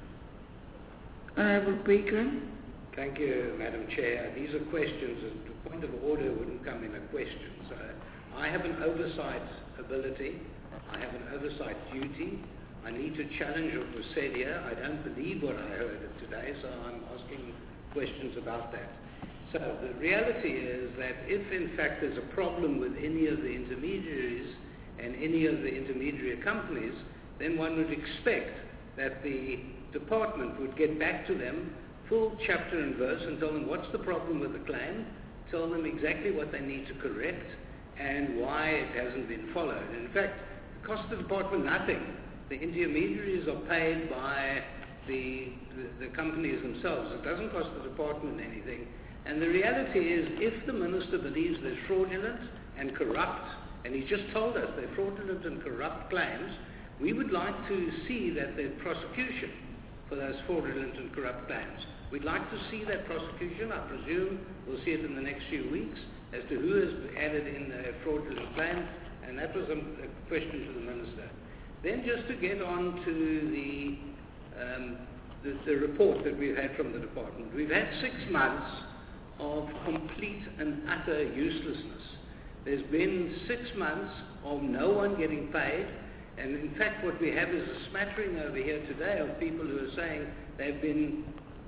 Honorable Baker. Thank you, Madam Chair. These are questions, and the point of order wouldn't come in a question. So I have an oversight ability. I have an oversight duty. I need to challenge what was said here. I don't believe what I heard today, so I'm asking questions about that. So the reality is that if in fact there's a problem with any of the intermediaries and any of the intermediary companies, then one would expect that the department would get back to them full chapter and verse and tell them what's the problem with the claim, tell them exactly what they need to correct and why it hasn't been followed. And in fact, it costs the department nothing. The intermediaries are paid by the, the, the companies themselves. It doesn't cost the department anything. And the reality is, if the minister believes they're fraudulent and corrupt, and he just told us they're fraudulent and corrupt claims, we would like to see that there's prosecution for those fraudulent and corrupt claims. We'd like to see that prosecution. I presume we'll see it in the next few weeks as to who has added in a fraudulent claim, and that was a, a question to the minister. Then just to get on to the, um, the, the report that we've had from the department. We've had six months of complete and utter uselessness. There's been six months of no one getting paid, and in fact what we have is a smattering over here today of people who are saying they've been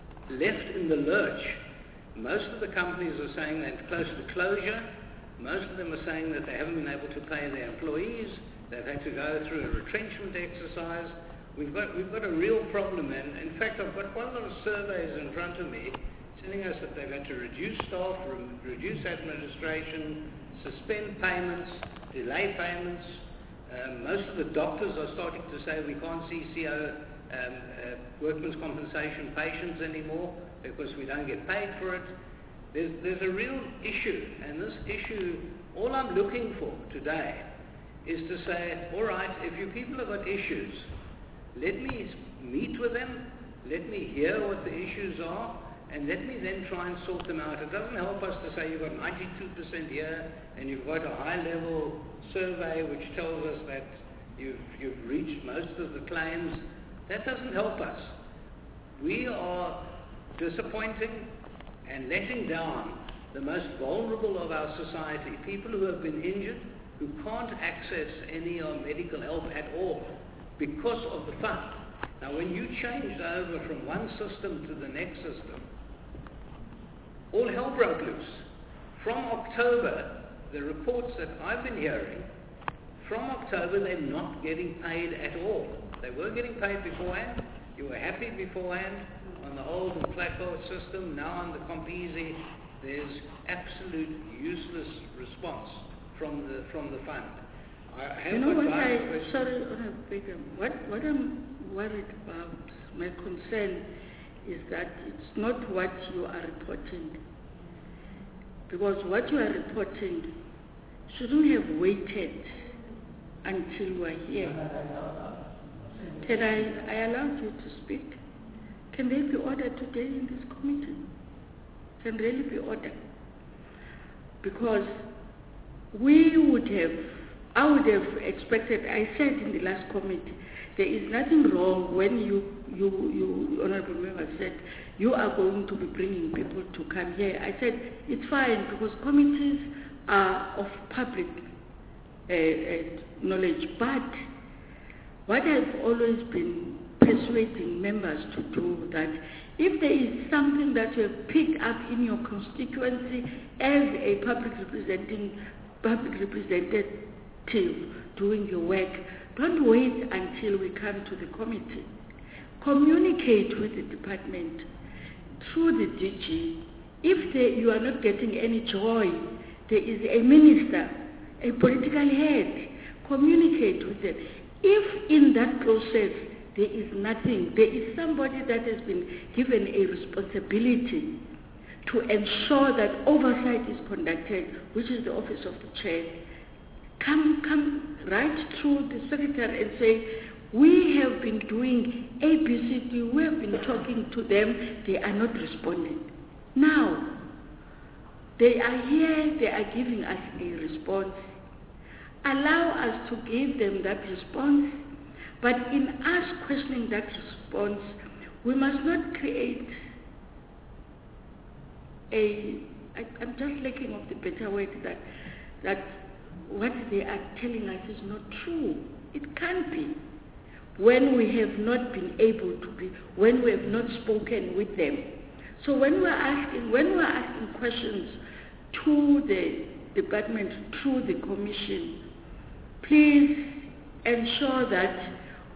left in the lurch. Most of the companies are saying they're close to closure. Most of them are saying that they haven't been able to pay their employees. They've had to go through a retrenchment exercise. We've got, we've got a real problem, and in fact I've got quite a lot of surveys in front of me telling us that they've had to reduce staff, re- reduce administration, suspend payments, delay payments. Um, most of the doctors are starting to say we can't see C O, um, uh, workmen's compensation patients anymore because we don't get paid for it. There's, there's a real issue, and this issue, all I'm looking for today is to say, all right, if you people have got issues, let me meet with them, let me hear what the issues are, and let me then try and sort them out. It doesn't help us to say you've got ninety-two percent here and you've got a high-level survey which tells us that you've, you've reached most of the claims. That doesn't help us. We are disappointing and letting down the most vulnerable of our society, people who have been injured, who can't access any uh, medical help at all because of the fund. Now, when you changed over from one system to the next system, all hell broke loose. From October, the reports that I've been hearing, from October they're not getting paid at all. They were getting paid beforehand. You were happy beforehand on the old Mflako system. Now on the Compesi, there's absolute useless response from the from the fund. I have you know what I, questions. sorry, what, what I'm worried about, my concern is that it's not what you are reporting. Because what you are reporting shouldn't have waited until we are here. Can I, I allow you to speak? Can there be order today in this committee? Can really be order? Because we would have, I would have expected, I said in the last committee, there is nothing wrong when you, you, you, Honorable Member said, you are going to be bringing people to come here. I said, it's fine because committees are of public uh, uh, knowledge. But what I've always been persuading members to do, that if there is something that you have picked up in your constituency as a public representing, public representative doing your work, don't wait until we come to the committee. Communicate with the department through the D G. If they, you are not getting any joy, there is a minister, a political head. Communicate with them. If in that process there is nothing, there is somebody that has been given a responsibility to ensure that oversight is conducted, which is the office of the chair, come, come right through the secretary and say, we have been doing A B C D, we have been talking to them, they are not responding. Now, they are here, they are giving us a response. Allow us to give them that response, but in us questioning that response, we must not create a, I, I'm just lacking of the better word, that, that what they are telling us is not true. It can't be. When we have not been able to be, when we have not spoken with them. So when we're asking, when we're asking questions to the department, through the commission, please ensure that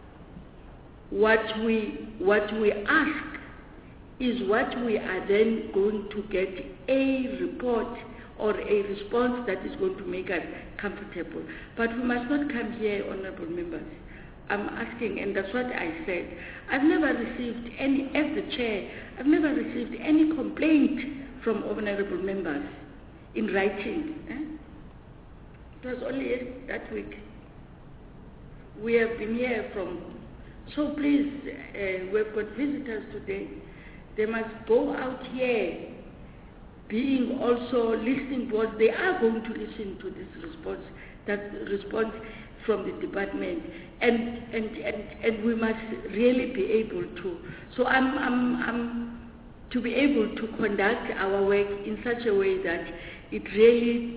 what we, what we ask is what we are then going to get a report or a response that is going to make us comfortable. But we must not come here, honorable members. I'm asking, and that's what I said. I've never received any, as the chair, I've never received any complaint from honorable members in writing. Eh? It was only that week. We have been here from, so please, uh, we've got visitors today. They must go out here, being also listening, because they are going to listen to this response, that response from the department, and and and, and we must really be able to. So I'm I'm I'm to be able to conduct our work in such a way that it really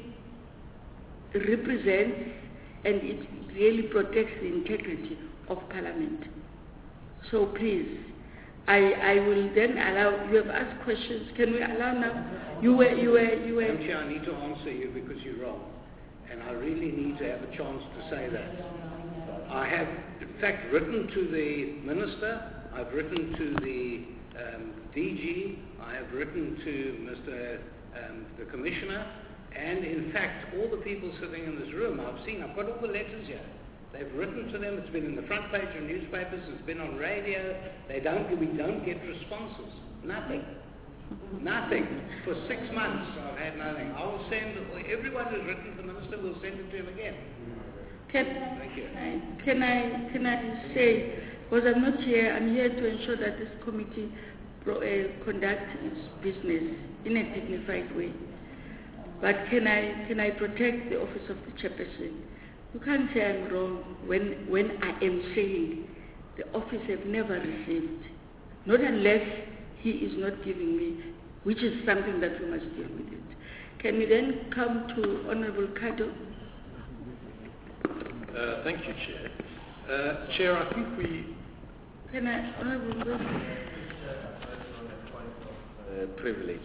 represents and it really protects the integrity of Parliament. So please, I I will then allow. You have asked questions. Can we allow now? You were you were you were. Madam Chair, I need to answer you because you're wrong. And I really need to have a chance to say that. I have, in fact, written to the Minister, I've written to the um, D G, I have written to Mister Um, the Commissioner, and in fact, all the people sitting in this room, I've seen, I've got all the letters here. They've written to them, it's been in the front page of newspapers, it's been on radio, they don't, we don't get responses. Nothing. Nothing. For six months I've had nothing. I will send, everyone who's written to the Minister will send it to him again. Can, Thank you. I, can I can I say, because I'm not here, I'm here to ensure that this committee pro, uh, conducts its business in a dignified way. But can I can I protect the office of the chairperson? You can't say I'm wrong when when I am saying the office have never received, not unless he is not giving me, which is something that we must deal with it. Can we then come to Honorable Kato? Uh, thank you, Chair. Uh, Chair, I think we... Can I, Honorable Kato? Uh, privilege.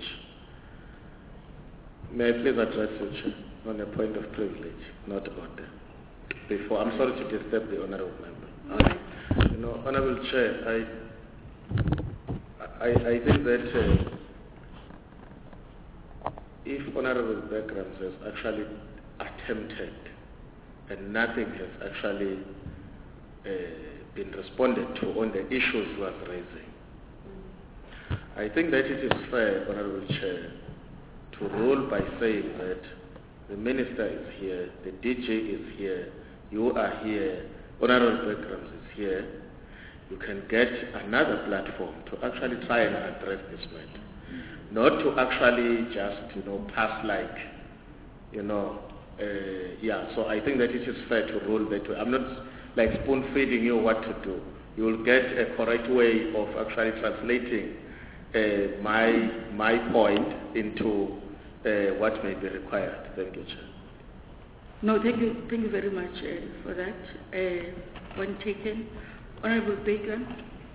May I please address you, Chair, on a point of privilege, not order. Before, I'm sorry to disturb the Honorable Member. All right. You know, Honorable Chair, I, I, I think that uh, if Honorable Beckrams has actually attempted and nothing has actually uh, been responded to on the issues he was raising, I think that it is fair, Honorable Chair, to rule by saying that the Minister is here, the D J is here, you are here, Honorable Beckrams is here. You can get another platform to actually try and address this matter. Not to actually just, you know, pass like, you know, uh, yeah, so I think that it is fair to rule that way. I'm not like spoon feeding you what to do. You will get a correct way of actually translating uh, my my point into uh, what may be required. Thank you, Chair. No, thank you, thank you very much uh, for that. Uh, one taken. Honorable Bacon.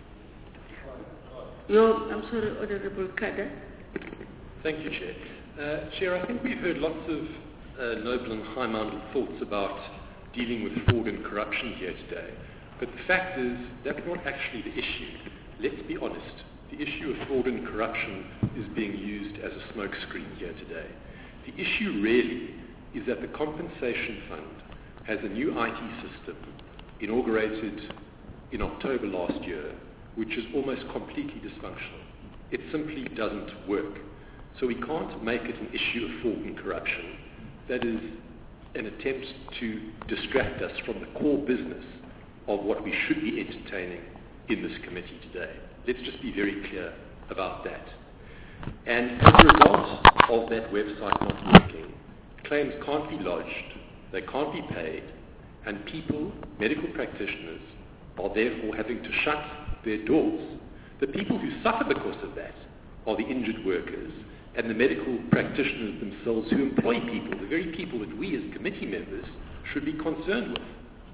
Yo, I'm sorry, Honorable Kada. Thank you, Chair. Uh, Chair, I think we've heard lots of uh, noble and high-minded thoughts about dealing with fraud and corruption here today. But the fact is, that's not actually the issue. Let's be honest. The issue of fraud and corruption is being used as a smokescreen here today. The issue really is that the Compensation Fund has a new I T system inaugurated in October last year, which is almost completely dysfunctional. It simply doesn't work. So we can't make it an issue of fraud and corruption. That is an attempt to distract us from the core business of what we should be entertaining in this committee today. Let's just be very clear about that. And as a result of that website not working, claims can't be lodged, they can't be paid, and people, medical practitioners, are therefore having to shut their doors. The people who suffer because of that are the injured workers and the medical practitioners themselves who employ people, the very people that we as committee members should be concerned with.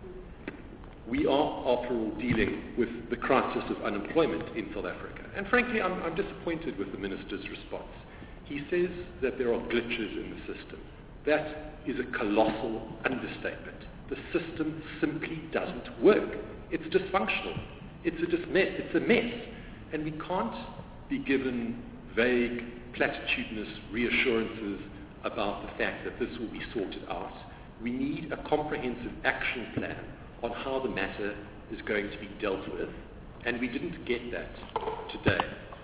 We are, after all, dealing with the crisis of unemployment in South Africa. And frankly, I'm, I'm disappointed with the Minister's response. He says that there are glitches in the system. That is a colossal understatement. The system simply doesn't work. It's dysfunctional. It's a, dis- mess. It's a mess. And we can't be given vague, platitudinous reassurances about the fact that this will be sorted out. We need a comprehensive action plan on how the matter is going to be dealt with, and we didn't get that today.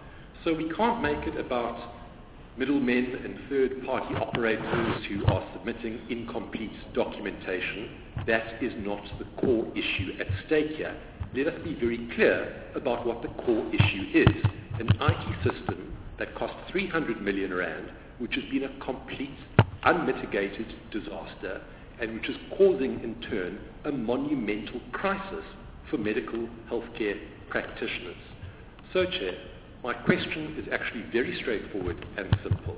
So we can't make it about middlemen and third-party operators who are submitting incomplete documentation. That is not the core issue at stake here. Let us be very clear about what the core issue is. An I T system that cost three hundred million rand, which has been a complete, unmitigated disaster, and which is causing, in turn, a monumental crisis for medical healthcare practitioners. So, Chair, my question is actually very straightforward and simple.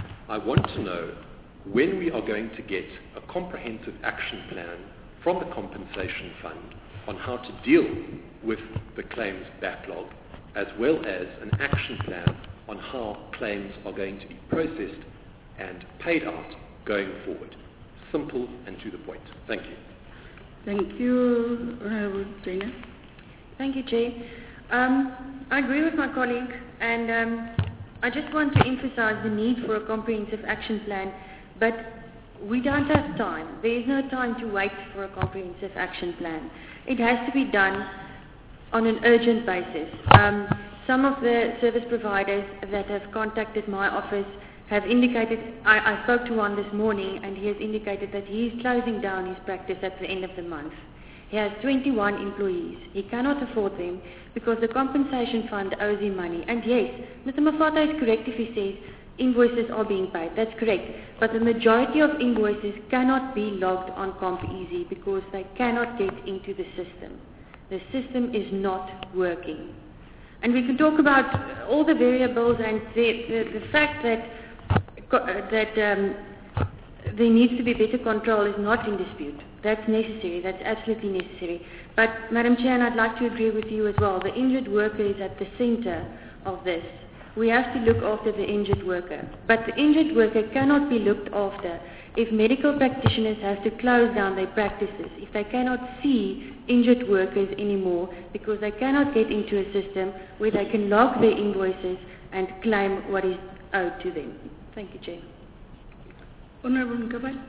I want to know when we are going to get a comprehensive action plan from the Compensation Fund on how to deal with the claims backlog, as well as an action plan on how claims are going to be processed and paid out going forward. Simple and to the point. Thank you. Thank you, Honorable Dana. Thank you, Jay. Um, I agree with my colleague, and um, I just want to emphasize the need for a comprehensive action plan, but we don't have time. There is no time to wait for a comprehensive action plan. It has to be done on an urgent basis. Um, some of the service providers that have contacted my office have indicated, I, I spoke to one this morning, and he has indicated that he is closing down his practice at the end of the month. He has twenty-one employees. He cannot afford them because the Compensation Fund owes him money. And yes, Mister Mafata is correct if he says invoices are being paid. That's correct. But the majority of invoices cannot be logged on CompEasy because they cannot get into the system. The system is not working. And we can talk about all the variables and the, the, the fact that, uh, that um, there needs to be better control is not in dispute. That's necessary. That's absolutely necessary. But, Madam Chair, and I'd like to agree with you as well, the injured worker is at the center of this. We have to look after the injured worker. But the injured worker cannot be looked after if medical practitioners have to close down their practices, if they cannot see injured workers anymore because they cannot get into a system where they can log their invoices and claim what is owed to them. Thank you, Chair. Honorable Nkabal.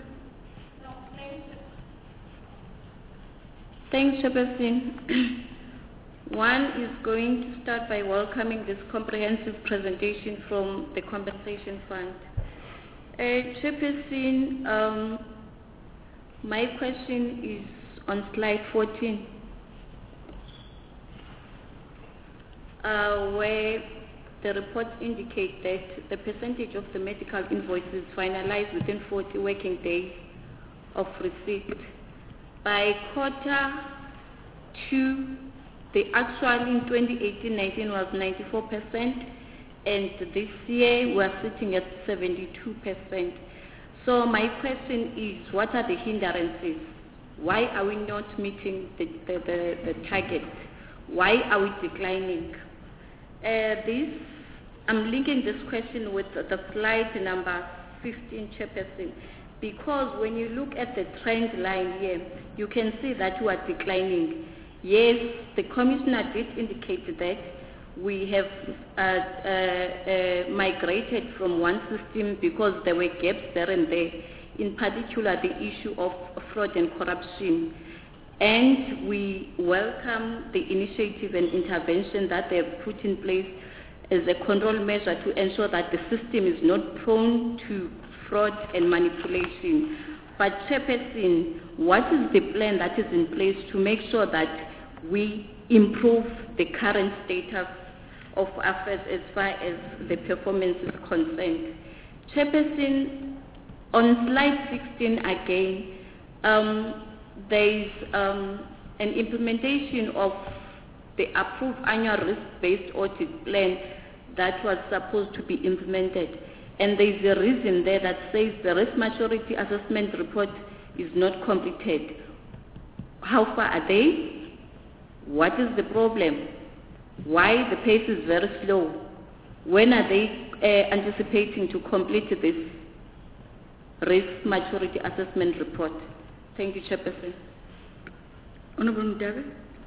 Thanks, Chairperson. One is going to start by welcoming this comprehensive presentation from the Compensation Fund. Uh, Chairperson, um, my question is on slide fourteen, uh, where the reports indicate that the percentage of the medical invoices finalized within forty working days of receipt. By quarter two, the actual in twenty eighteen nineteen was ninety-four percent, and this year we're sitting at seventy-two percent. So my question is, what are the hindrances? Why are we not meeting the, the, the, the target? Why are we declining? Uh, this, I'm linking this question with the slide number fifteen, Chairperson, because when you look at the trend line here, you can see that we are declining. Yes, the Commissioner did indicate that we have uh, uh, uh, migrated from one system because there were gaps there and there, in particular the issue of fraud and corruption. And we welcome the initiative and intervention that they have put in place as a control measure to ensure that the system is not prone to fraud and manipulation. But Chairperson, what is the plan that is in place to make sure that we improve the current status of affairs as far as the performance is concerned? Chairperson, on slide sixteen again, um, there is um, an implementation of the approved annual risk-based audit plan that was supposed to be implemented. And there is a reason there that says the risk maturity assessment report is not completed. How far are they? What is the problem? Why the pace is very slow? When are they uh, anticipating to complete this risk maturity assessment report? Thank you, Chairperson. Honorable Ndabe.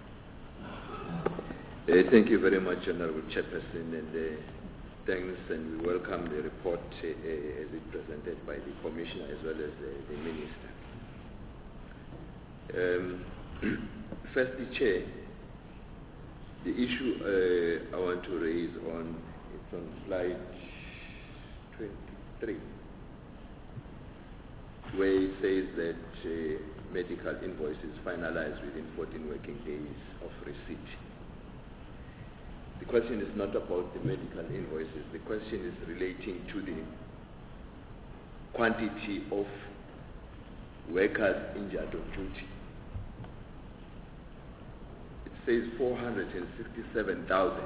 Uh, thank you very much, Honorable Chairperson, and uh, thanks, and we welcome the report uh, uh, as it presented by the Commissioner as well as uh, the Minister. Um, firstly, Chair, the issue uh, I want to raise on, it's on slide twenty-three, where it says that uh, medical invoices finalized within fourteen working days of receipt. The question is not about the medical invoices. The question is relating to the quantity of workers injured on duty. It says four hundred sixty-seven thousand.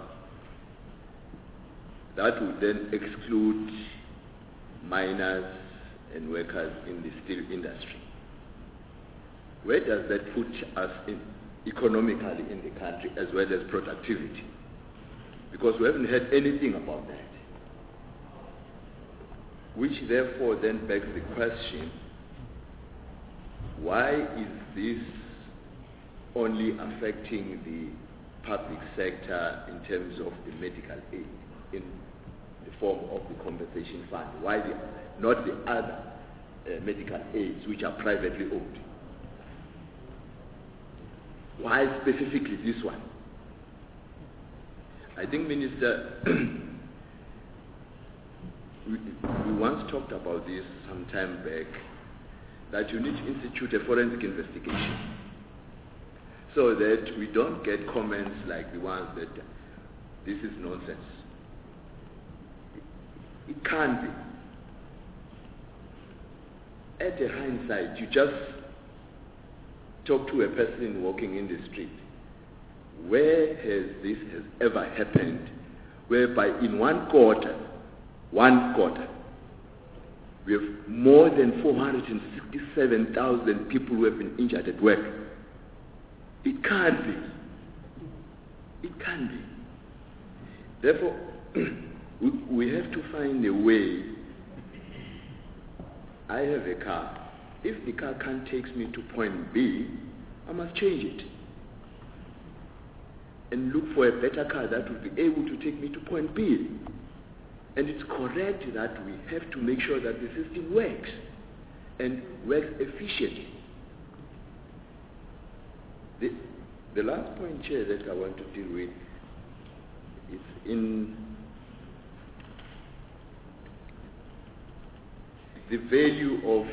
That would then exclude miners and workers in the steel industry. Where does that put us in economically in the country as well as productivity? Because we haven't heard anything about that. Which therefore then begs the question, why is this only affecting the public sector in terms of the medical aid in the form of the compensation fund? Why the, not the other uh, medical aids which are privately owned? Why specifically this one? I think, Minister, we, we once talked about this some time back, that you need to institute a forensic investigation so that we don't get comments like the ones that this is nonsense. It, it can't be. At a hindsight, you just talk to a person walking in the street where has this has ever happened, whereby in one quarter, one quarter, we have more than four hundred sixty-seven thousand people who have been injured at work. It can't be. It can't be. Therefore, we, we have to find a way. I have a car. If the car can't take me to point B, I must change it and look for a better car that will be able to take me to point B. And it's correct that we have to make sure that the system works and works efficiently. The, the last point, Chair, that I want to deal with is in the value of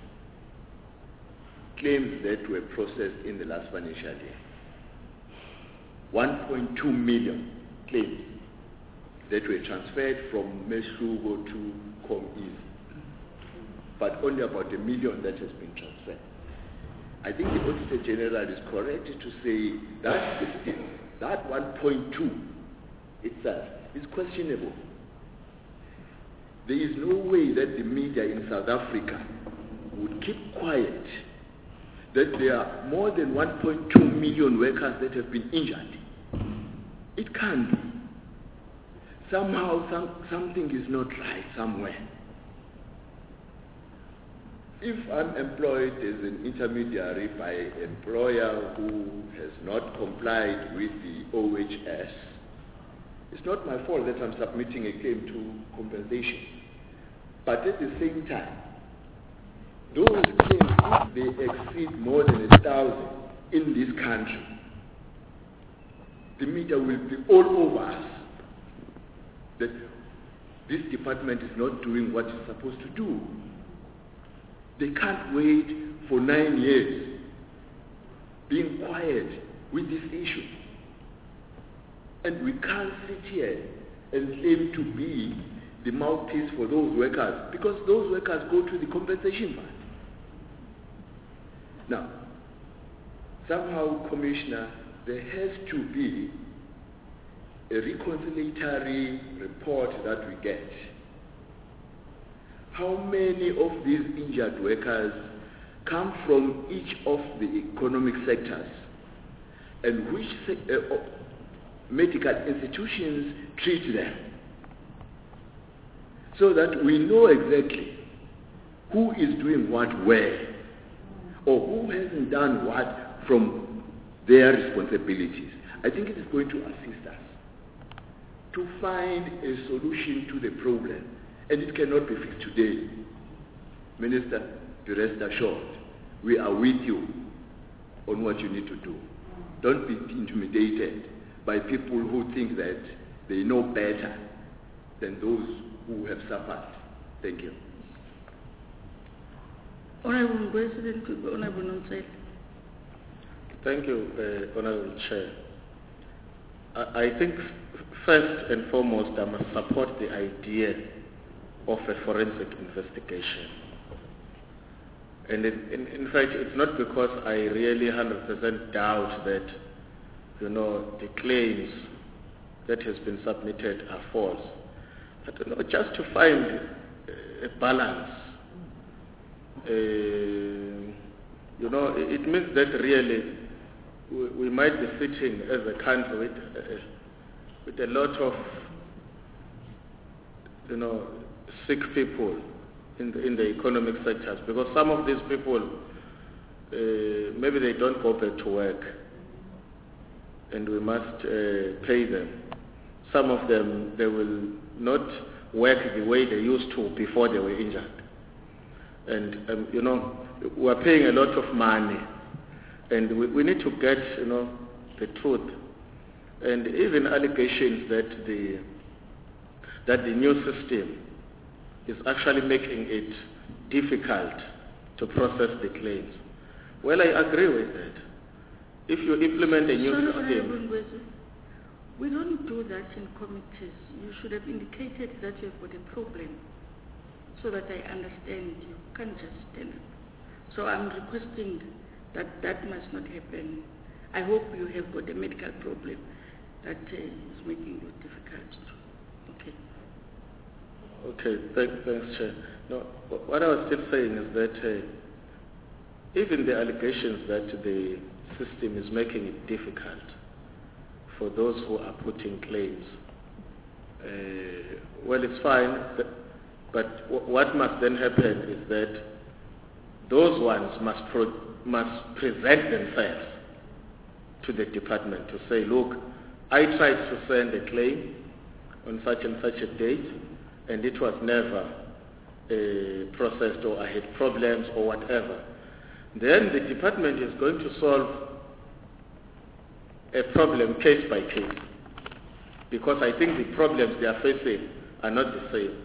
claims that were processed in the last financial year. one point two million claims that were transferred from Mehluko to ComEasy, but only about a million that has been transferred. I think the Auditor General is correct to say that is, that one point two itself is questionable. There is no way that the media in South Africa would keep quiet that there are more than one point two million workers that have been injured. It can't be. Somehow some, something is not right somewhere. If I'm employed as an intermediary by an employer who has not complied with the O H S, it's not my fault that I'm submitting a claim to compensation. But at the same time, those claims, if they exceed more than a thousand in this country, the media will be all over us that this department is not doing what it's supposed to do. They can't wait for nine years being quiet with this issue. And we can't sit here and claim to be the mouthpiece for those workers, because those workers go to the compensation fund. Now, somehow, Commissioner, there has to be a reconciliatory report that we get. How many of these injured workers come from each of the economic sectors, and which se- uh, medical institutions treat them, so that we know exactly who is doing what where, or who hasn't done what from their responsibilities. I think it is going to assist us to find a solution to the problem, and it cannot be fixed today. Minister, be rest assured, we are with you on what you need to do. Don't be intimidated by people who think that they know better than those who have suffered. Thank you. Honorable President, Honorable Nonsel. Thank you, uh, Honorable Chair. I, I think first and foremost I must support the idea of a forensic investigation. And in, in, in fact, it's not because I really one hundred percent doubt that, you know, the claims that has been submitted are false. But you know, just to find a balance, uh, you know, it, it means that really we, we might be sitting as a country with, uh, with a lot of, you know, sick people in the, in the economic sectors, because some of these people, uh, maybe they don't go back to work, and we must uh, pay them. Some of them, they will not work the way they used to before they were injured. And, um, you know, we're paying a lot of money, and we, we need to get, you know, the truth. And even allegations that the, that the new system is actually making it difficult to process the claims. Well, I agree with that. If you implement a new Sorry, system... Honorable Ngwezu, we don't do that in committees. You should have indicated that you've got a problem so that I understand. You can't just tell it. So I'm requesting that that must not happen. I hope you have got a medical problem that uh, is making it difficult. To, okay. Okay, thank, thanks, Chair. No, what I was still saying is that uh, even the allegations that the system is making it difficult for those who are putting claims, uh, well, it's fine, but, but w- what must then happen is that those ones must pro- must present themselves to the department to say, look, I tried to send a claim on such and such a date, and it was never uh, processed, or I had problems or whatever. Then the department is going to solve a problem case by case, because I think the problems they are facing are not the same.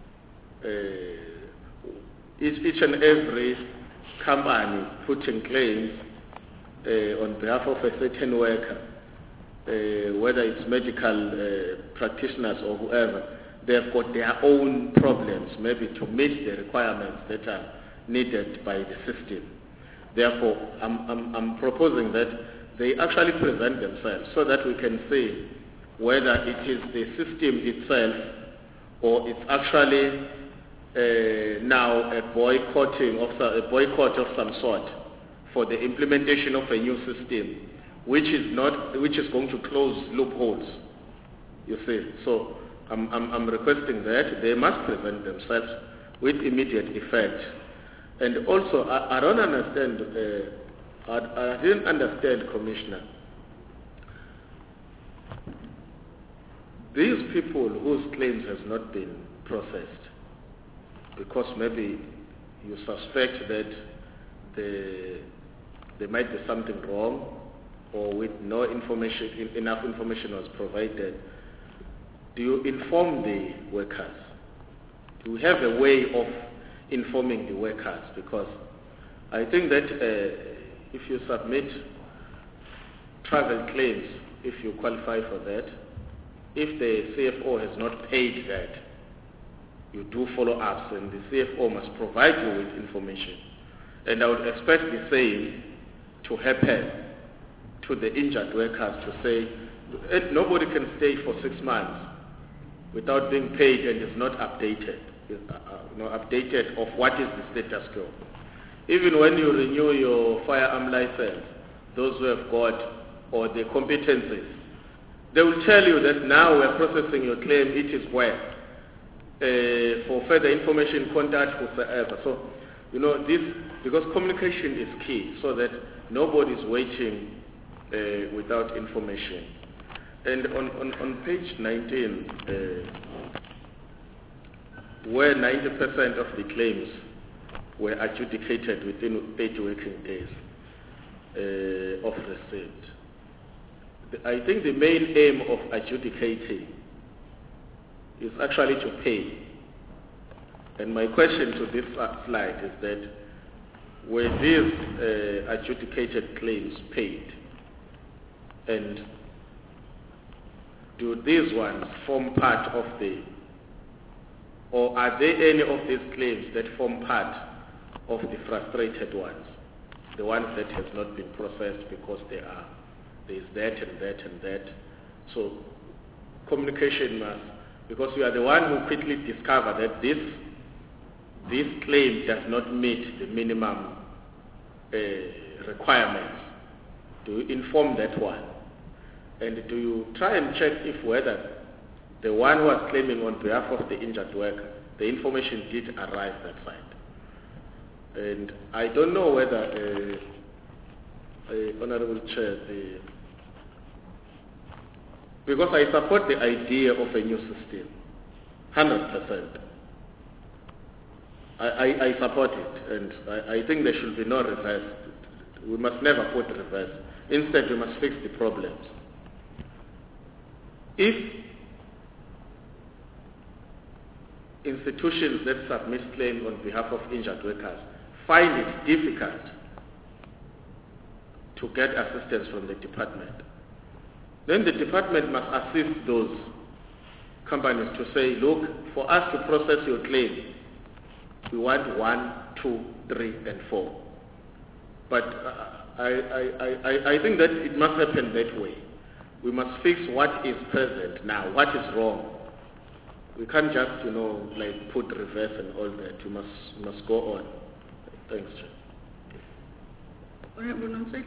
Uh, each, each and every company putting claims uh, on behalf of a certain worker, uh, whether it's medical uh, practitioners or whoever, they've got their own problems, maybe to meet the requirements that are needed by the system. Therefore, I'm, I'm, I'm proposing that they actually present themselves so that we can see whether it is the system itself or it's actually uh, now a boycotting of a boycott of some sort for the implementation of a new system, which is not, which is going to close loopholes. You see, so I'm, I'm, I'm requesting that they must present themselves with immediate effect. And also, I, I don't understand. Uh, I, I didn't understand, Commissioner. These people whose claims has not been processed, because maybe you suspect that the, there might be something wrong, or with no information, enough information was provided, do you inform the workers? Do we have a way of informing the workers? Because I think that uh, if you submit travel claims, if you qualify for that, if the C F O has not paid that, you do follow-ups, and the C F O must provide you with information. And I would expect the same to happen to the injured workers, to say, nobody can stay for six months without being paid and is not updated, uh, you know, updated of what is the status quo. Even when you renew your firearm license, those who have got, or the competencies, they will tell you that now we are processing your claim, it is where. Uh, for further information, contact whosoever. So, you know, this, because communication is key, so that nobody is waiting uh, without information. And on, on, on page nineteen, uh, where ninety percent of the claims were adjudicated within eight working days uh, of receipt, I think the main aim of adjudicating is actually to pay. And my question to this slide is that, were these uh, adjudicated claims paid? And do these ones form part of the, or are there any of these claims that form part of the frustrated ones? The ones that have not been processed because they are, there is that and that and that. So communication must, because you are the one who quickly discover that this, this claim does not meet the minimum uh, requirements. Do you inform that one? And do you try and check if whether the one who was claiming on behalf of the injured worker, the information did arrive that side? And I don't know whether, uh, uh, Honorable Chair, the, because I support the idea of a new system, one hundred percent. I, I, I support it, and I, I think there should be no reverse. We must never put reverse. Instead, we must fix the problems. If institutions that submit claims on behalf of injured workers find it difficult to get assistance from the department, then the department must assist those companies to say, look, for us to process your claim, we want one, two, three, and four. But uh, I, I, I, I think that it must happen that way. We must fix what is present now, what is wrong. We can't just, you know, like put reverse and all that. We must, must go on. Thanks, Chair. Honorable Nomsek.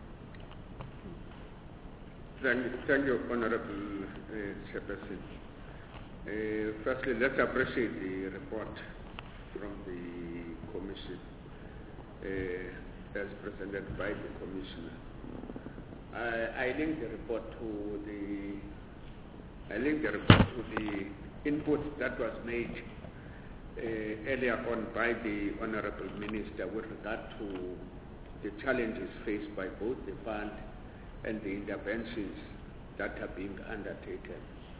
Thank, thank you, Honorable uh, Chairperson. Uh, firstly, let's appreciate the report from the Commission uh, as presented by the Commissioner. I, I link the report to the I link the report to the input that was made uh, earlier on by the Honorable Minister with regard to the challenges faced by both the fund and the interventions that are being undertaken.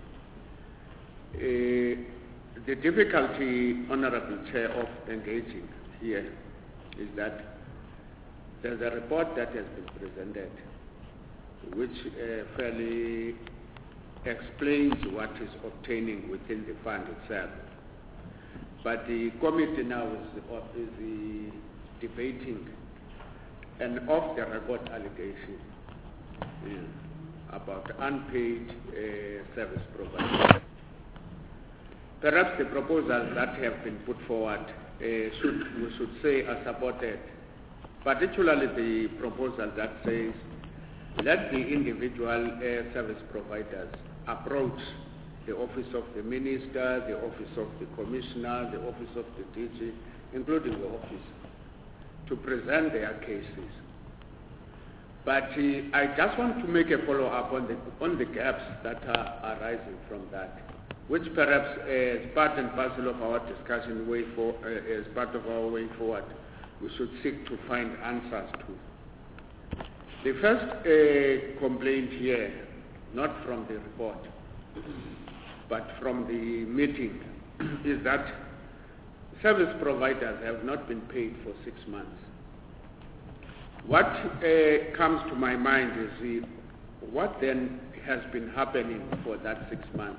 Uh, the difficulty, Honorable Chair, of engaging here is that there's a report that has been presented which uh, fairly explains what is obtaining within the fund itself. But the committee now is, is the debating an off-the-record allegation yeah, about unpaid uh, service providers. Perhaps the proposals that have been put forward uh, should, we should say, are supported, particularly the proposal that says let the individual uh, service providers approach the office of the minister, the office of the commissioner, the office of the D G, including the office, to present their cases. But uh, I just want to make a follow-up on the, on the gaps that are arising from that, which perhaps uh, as part and parcel of our discussion way for, uh, as part of our way forward, we should seek to find answers to. The first uh, complaint here, not from the report, but from the meeting, is that service providers have not been paid for six months. What uh, comes to my mind is the, what then has been happening for that six months.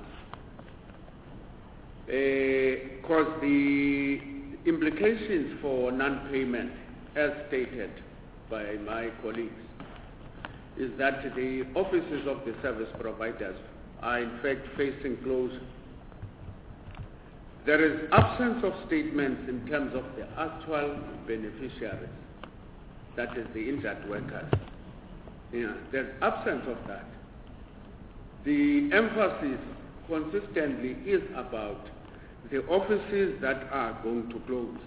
Because uh, the implications for non-payment, as stated by my colleagues, is that the offices of the service providers are in fact facing closure. There is absence of statements in terms of the actual beneficiaries, that is the injured workers. Yeah, there's absence of that. The emphasis consistently is about the offices that are going to close.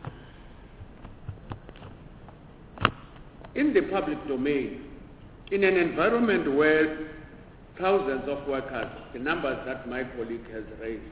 In the public domain, in an environment where thousands of workers, the numbers that my colleague has raised,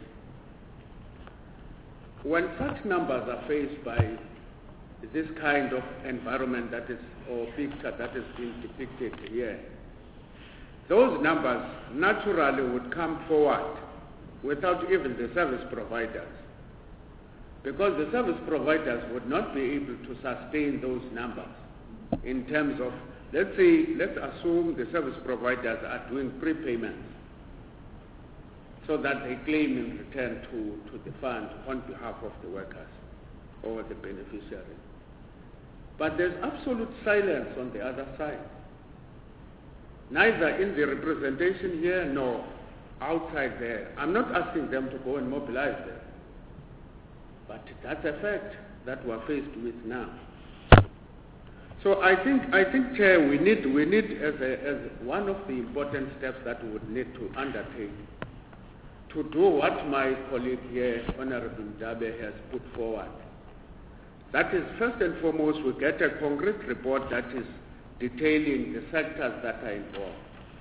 when such numbers are faced by this kind of environment that is, or picture that is being depicted here, those numbers naturally would come forward without even the service providers, because the service providers would not be able to sustain those numbers in terms of, let's say, let's assume the service providers are doing prepayments so that they claim in return to, to the fund on behalf of the workers or the beneficiaries. But there's absolute silence on the other side, neither in the representation here nor outside there. I'm not asking them to go and mobilize them, but that's a fact that we're faced with now. So I think, I think, Chair, we need, we need as, a, as one of the important steps that we would need to undertake, to do what my colleague here, Honorable Ndabe, has put forward. That is, first and foremost, we get a concrete report that is detailing the sectors that are involved,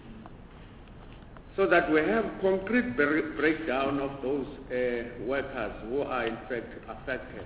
so that we have concrete breakdown of those uh, workers who are in fact affected.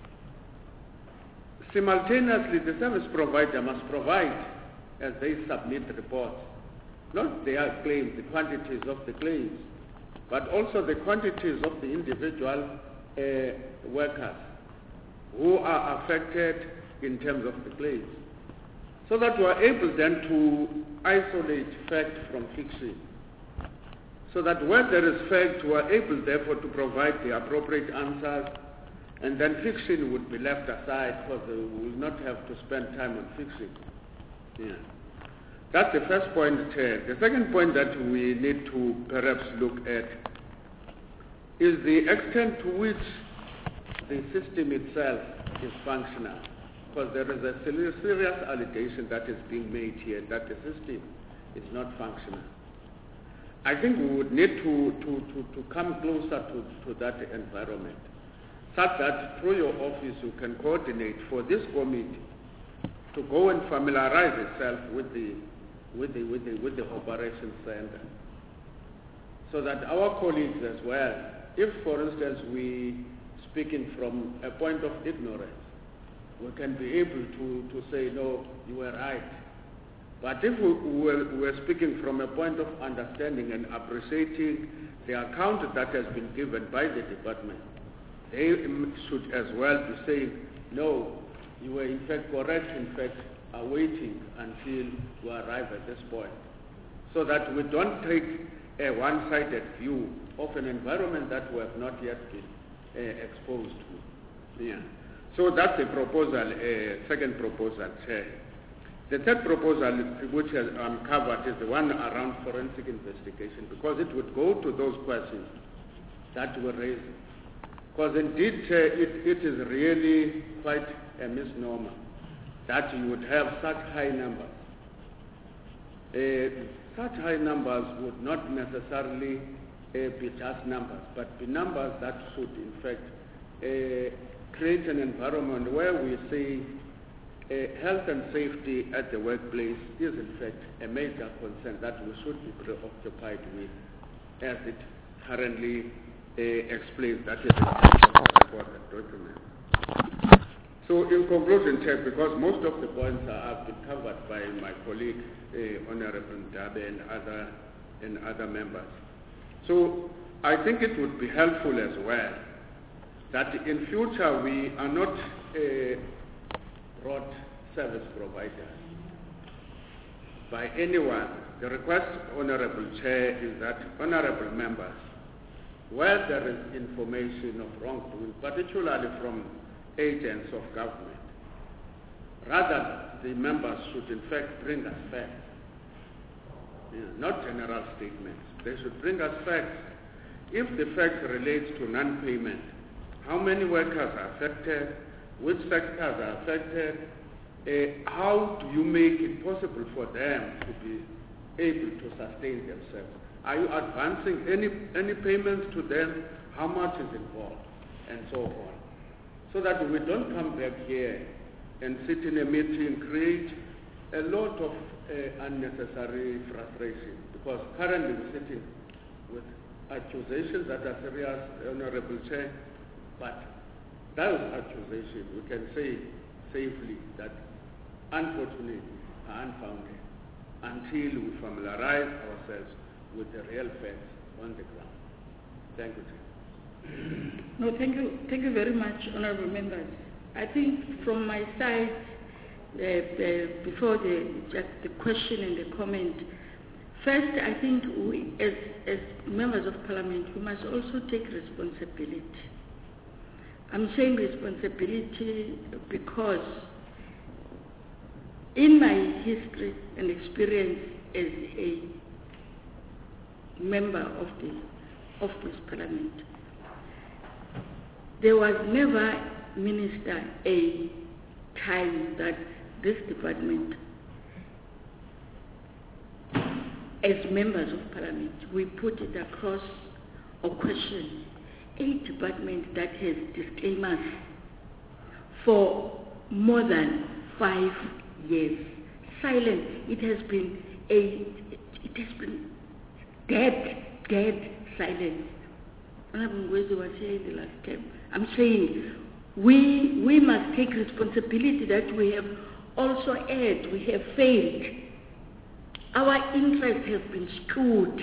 Simultaneously, the service provider must provide, as they submit reports, not their claims, the quantities of the claims, but also the quantities of the individual uh, workers who are affected in terms of the claims, so that we are able then to isolate fact from fiction, so that where there is fact, we are able therefore to provide the appropriate answers, and then fiction would be left aside, because we will not have to spend time on fiction. Yeah. That's the first point, Chair. The second point that we need to perhaps look at is the extent to which the system itself is functional. Because there is a serious allegation that is being made here that the system is not functional. I think we would need to, to, to, to come closer to, to that environment, such that through your office you can coordinate for this committee to go and familiarize itself with the, with the, with the, with the operations center, so that our colleagues as well, if for instance we speaking from a point of ignorance, we can be able to, to say, no, you were right. But if we were, we were speaking from a point of understanding and appreciating the account that has been given by the department, they should as well be saying, no, you were in fact correct, in fact, are waiting until you arrive at this point. So that we don't take a one-sided view of an environment that we have not yet been uh, exposed to. Yeah. So that's the proposal, uh, second proposal, Chair. The third proposal, which has um, covered, is the one around forensic investigation, because it would go to those questions that were raised. Because indeed, uh, it, it is really quite a misnomer that you would have such high numbers. Uh, such high numbers would not necessarily uh, be just numbers, but be numbers that should, in fact, uh, create an environment where we say uh, health and safety at the workplace is, in fact, a major concern that we should be preoccupied with, as it currently uh, explains. That is the important document. So, in conclusion, Chair, because most of the points are, have been covered by my colleague, uh, Honorable Ndabe, and other and other members. So, I think it would be helpful as well that in future we are not uh, broad service providers by anyone. The request, Honorable Chair, is that honorable members, where there is information of wrongdoing, particularly from agents of government, rather the members should in fact bring us facts, you know, not general statements. They should bring us facts. If the fact relates to non-payment, how many workers are affected, which sectors are affected, uh, how do you make it possible for them to be able to sustain themselves? Are you advancing any, any payments to them? How much is involved? And so on. So that we don't come back here and sit in a meeting, create a lot of uh, unnecessary frustration. Because currently we're sitting with accusations that are serious, Honorable Chair, but those accusations, we can say safely that unfortunately are unfounded until we familiarize ourselves with the real facts on the ground. Thank you, Chair. No, thank you. Thank you very much, honorable members. I think from my side, uh, uh, before the, just the question and the comment, first, I think we, as, as members of parliament, we must also take responsibility. I'm saying responsibility because in my history and experience as a member of the of this parliament, there was never, Minister, a time that this department, as members of parliament, we put it across or question a department that has disclaimers for more than five years. Silent. It has been a, it has been dead, dead silence. Honorable Ngwezi was here the last time. I'm saying we we must take responsibility that we have also erred, we have failed. Our interest has been skewed.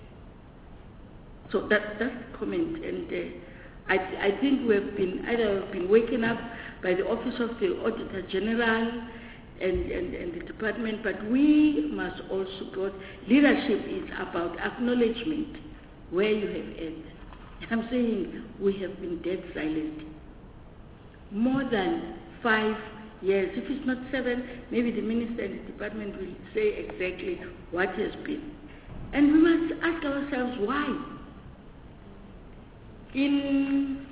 So that, that's the comment. And uh, I, I think we have been either have been waken up by the Office of the Auditor General and, and, and the department, but we must also go. Leadership is about acknowledgement where you have erred. I'm saying we have been dead silent. More than five Yes, if it's not seven, maybe the minister and the department will say exactly what has been. And we must ask ourselves why. In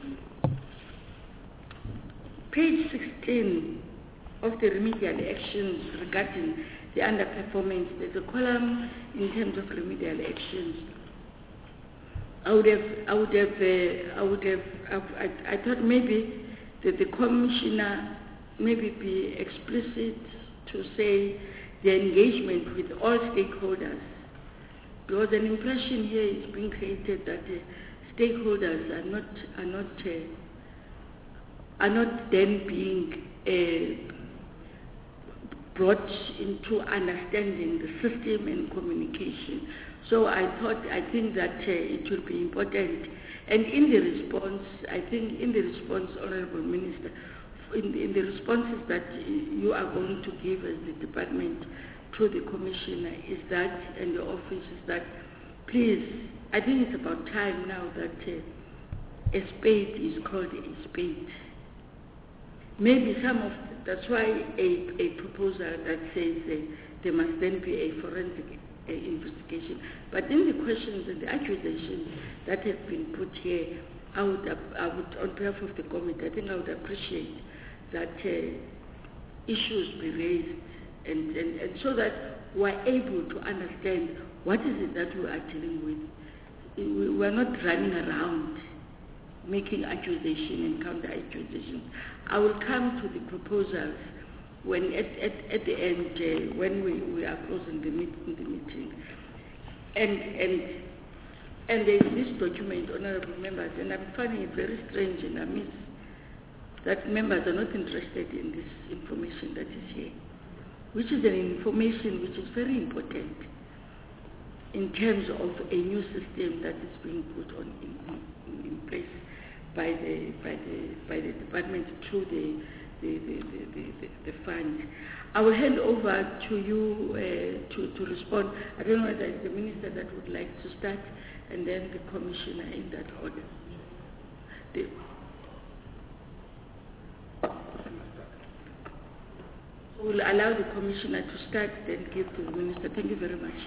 page sixteen of the remedial actions regarding the underperformance, there's a column in terms of remedial actions. I would have, I would have, uh, I would have, I, I, I thought maybe that the commissioner maybe be explicit to say the engagement with all stakeholders, because an impression here is being created that uh, stakeholders are not are not uh, are not then being uh, brought into understanding the system and communication. So I thought, I think that uh, it will be important. And in the response, I think in the response, Honorable Minister, in, in the responses that you are going to give as the department to the Commissioner is that, and the office is that, please, I think it's about time now that uh, a spade is called a spade. Maybe some of, that's why a, a proposal that says uh, there must then be a forensic uh, investigation. But in the questions and the accusations that have been put here, I would, I would on behalf of the committee, I think I would appreciate that uh, issues be raised and, and, and so that we're able to understand what is it that we are dealing with. We're not running around making accusation and counter-accusations. I will come to the proposals when at, at, at the end, uh, when we, we are closing the, meet, the meeting. And, and, and there is this document, honorable members, and I'm finding it very strange and I miss that members are not interested in this information that is here, which is an information which is very important in terms of a new system that is being put on in, in, in place by the by the by the department through the the, the, the, the, the fund. I will hand over to you uh, to, to respond. I don't know whether it's the minister that would like to start and then the commissioner in that order. The, we'll allow the commissioner to start, then give to the minister. Thank you very much.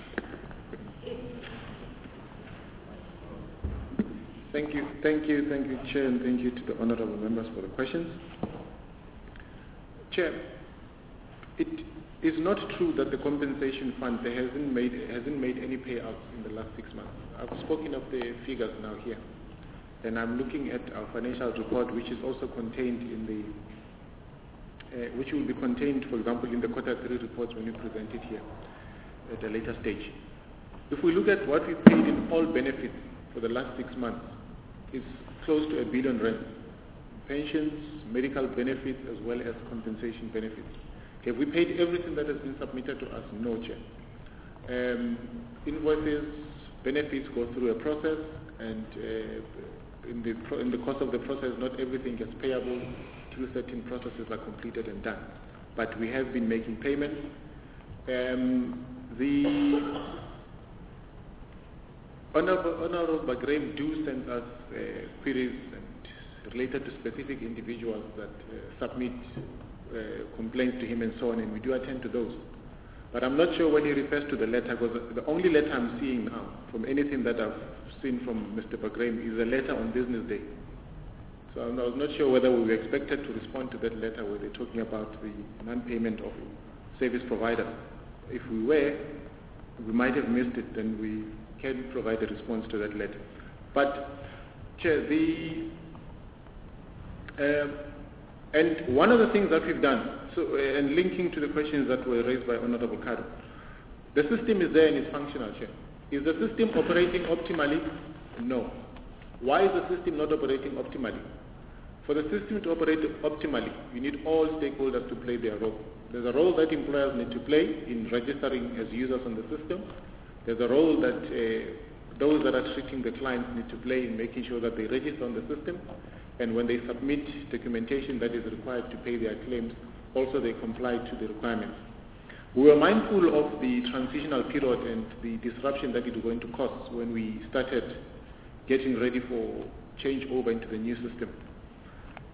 Thank you, thank you, thank you, Chair, and thank you to the honourable members for the questions. Chair, it is not true that the compensation fund there hasn't made hasn't made any payouts in the last six months. I've spoken of the figures now here, and I'm looking at our financial report, which is also contained in the, uh, which will be contained, for example, in the quarter three reports when you present it here at a later stage. If we look at what we paid in all benefits for the last six months, it's close to a billion rand. Pensions, medical benefits, as well as compensation benefits. Have we paid everything that has been submitted to us? No, Chair. Um, invoices, benefits go through a process, and uh, in, the pro in the course of the process, not everything is payable through certain processes are completed and done. But we have been making payments. Um, the Honorable, Honorable Bagraham do send us uh, queries and related to specific individuals that uh, submit uh, complaints to him and so on, and we do attend to those. But I'm not sure when he refers to the letter, because the only letter I'm seeing now from anything that I've seen from Mister Bagraham is a letter on business day. So I was not sure whether we were expected to respond to that letter where they're talking about the non-payment of service providers. If we were, we might have missed it, then we can provide a response to that letter. But, Chair, the, uh, and one of the things that we've done, so, uh, and linking to the questions that were raised by Honorable Kado, the system is there and it's functional, Chair. Is the system operating optimally? No. Why is the system not operating optimally? For the system to operate optimally, you need all stakeholders to play their role. There's a role that employers need to play in registering as users on the system. There's a role that uh, those that are treating the clients need to play in making sure that they register on the system, and when they submit documentation that is required to pay their claims, also they comply to the requirements. We were mindful of the transitional period and the disruption that it was going to cause when we started getting ready for change over into the new system.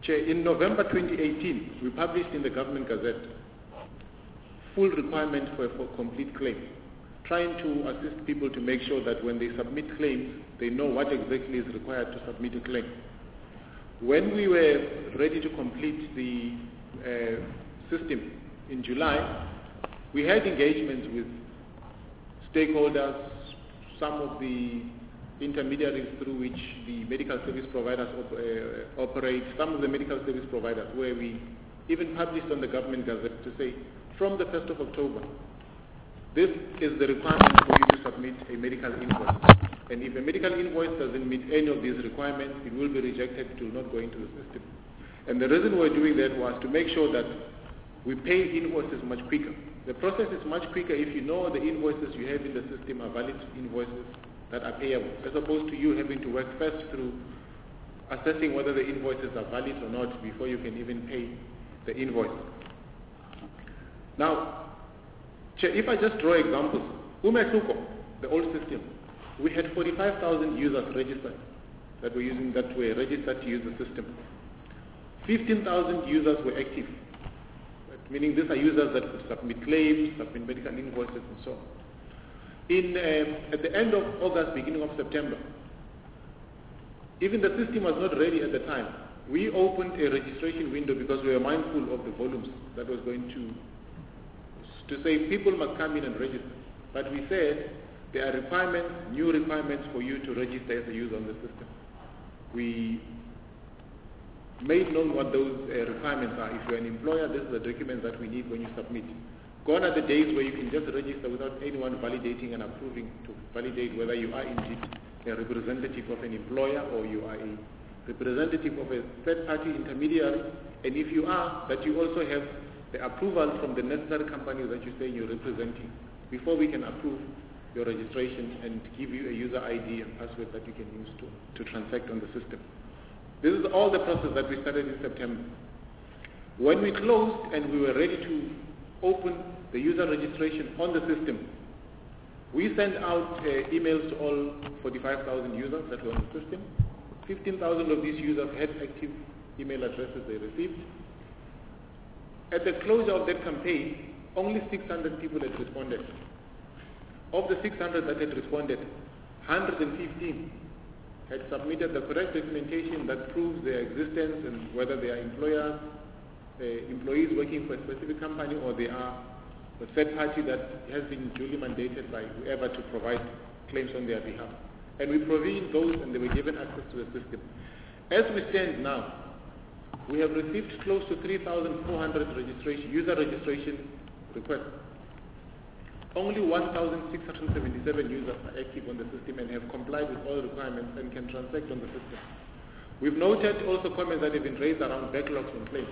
Chair, in November twenty eighteen, we published in the Government Gazette full requirement for a for complete claim, trying to assist people to make sure that when they submit claims, they know what exactly is required to submit a claim. When we were ready to complete the uh, system in July, we had engagements with stakeholders, some of the intermediaries through which the medical service providers op uh, operate, some of the medical service providers, where we even published on the Government Gazette to say, from the first of October, this is the requirement for you to submit a medical invoice. And if a medical invoice doesn't meet any of these requirements, it will be rejected, it will not go into the system. And the reason we're doing that was to make sure that we pay invoices much quicker. The process is much quicker if you know the invoices you have in the system are valid invoices that are payable, as opposed to you having to work first through assessing whether the invoices are valid or not before you can even pay the invoice. Now, if I just draw examples, Umetuko, the old system, we had forty-five thousand users registered that were using that were registered to use the system. fifteen thousand users were active, meaning these are users that could submit claims, submit medical invoices, and so on. In, uh, at the end of August, beginning of September, even the system was not ready at the time. We opened a registration window because we were mindful of the volumes that was going to, to say people must come in and register. But we said there are requirements, new requirements for you to register as a user on the system. We made known what those uh, requirements are. If you're an employer, this is the documents that we need when you submit. Gone are the days where you can just register without anyone validating and approving to validate whether you are indeed a representative of an employer or you are a representative of a third-party intermediary. And if you are, that you also have the approval from the necessary company that you say you're representing before we can approve your registration and give you a user I D and password that you can use to, to transact on the system. This is all the process that we started in September. When we closed and we were ready to open the user registration on the system, we sent out uh, emails to all forty-five thousand users that were on the system. fifteen thousand of these users had active email addresses they received. At the closure of that campaign, only six hundred people had responded. Of the six hundred that had responded, one hundred fifteen had submitted the correct documentation that proves their existence and whether they are employers, uh, employees working for a specific company, or they are a third party that has been duly mandated by whoever to provide claims on their behalf. And we provisioned those and they were given access to the system. As we stand now, we have received close to three thousand four hundred registration, user registration requests. Only one thousand six hundred seventy-seven users are active on the system and have complied with all requirements and can transact on the system. We've noted also comments that have been raised around backlogs and claims.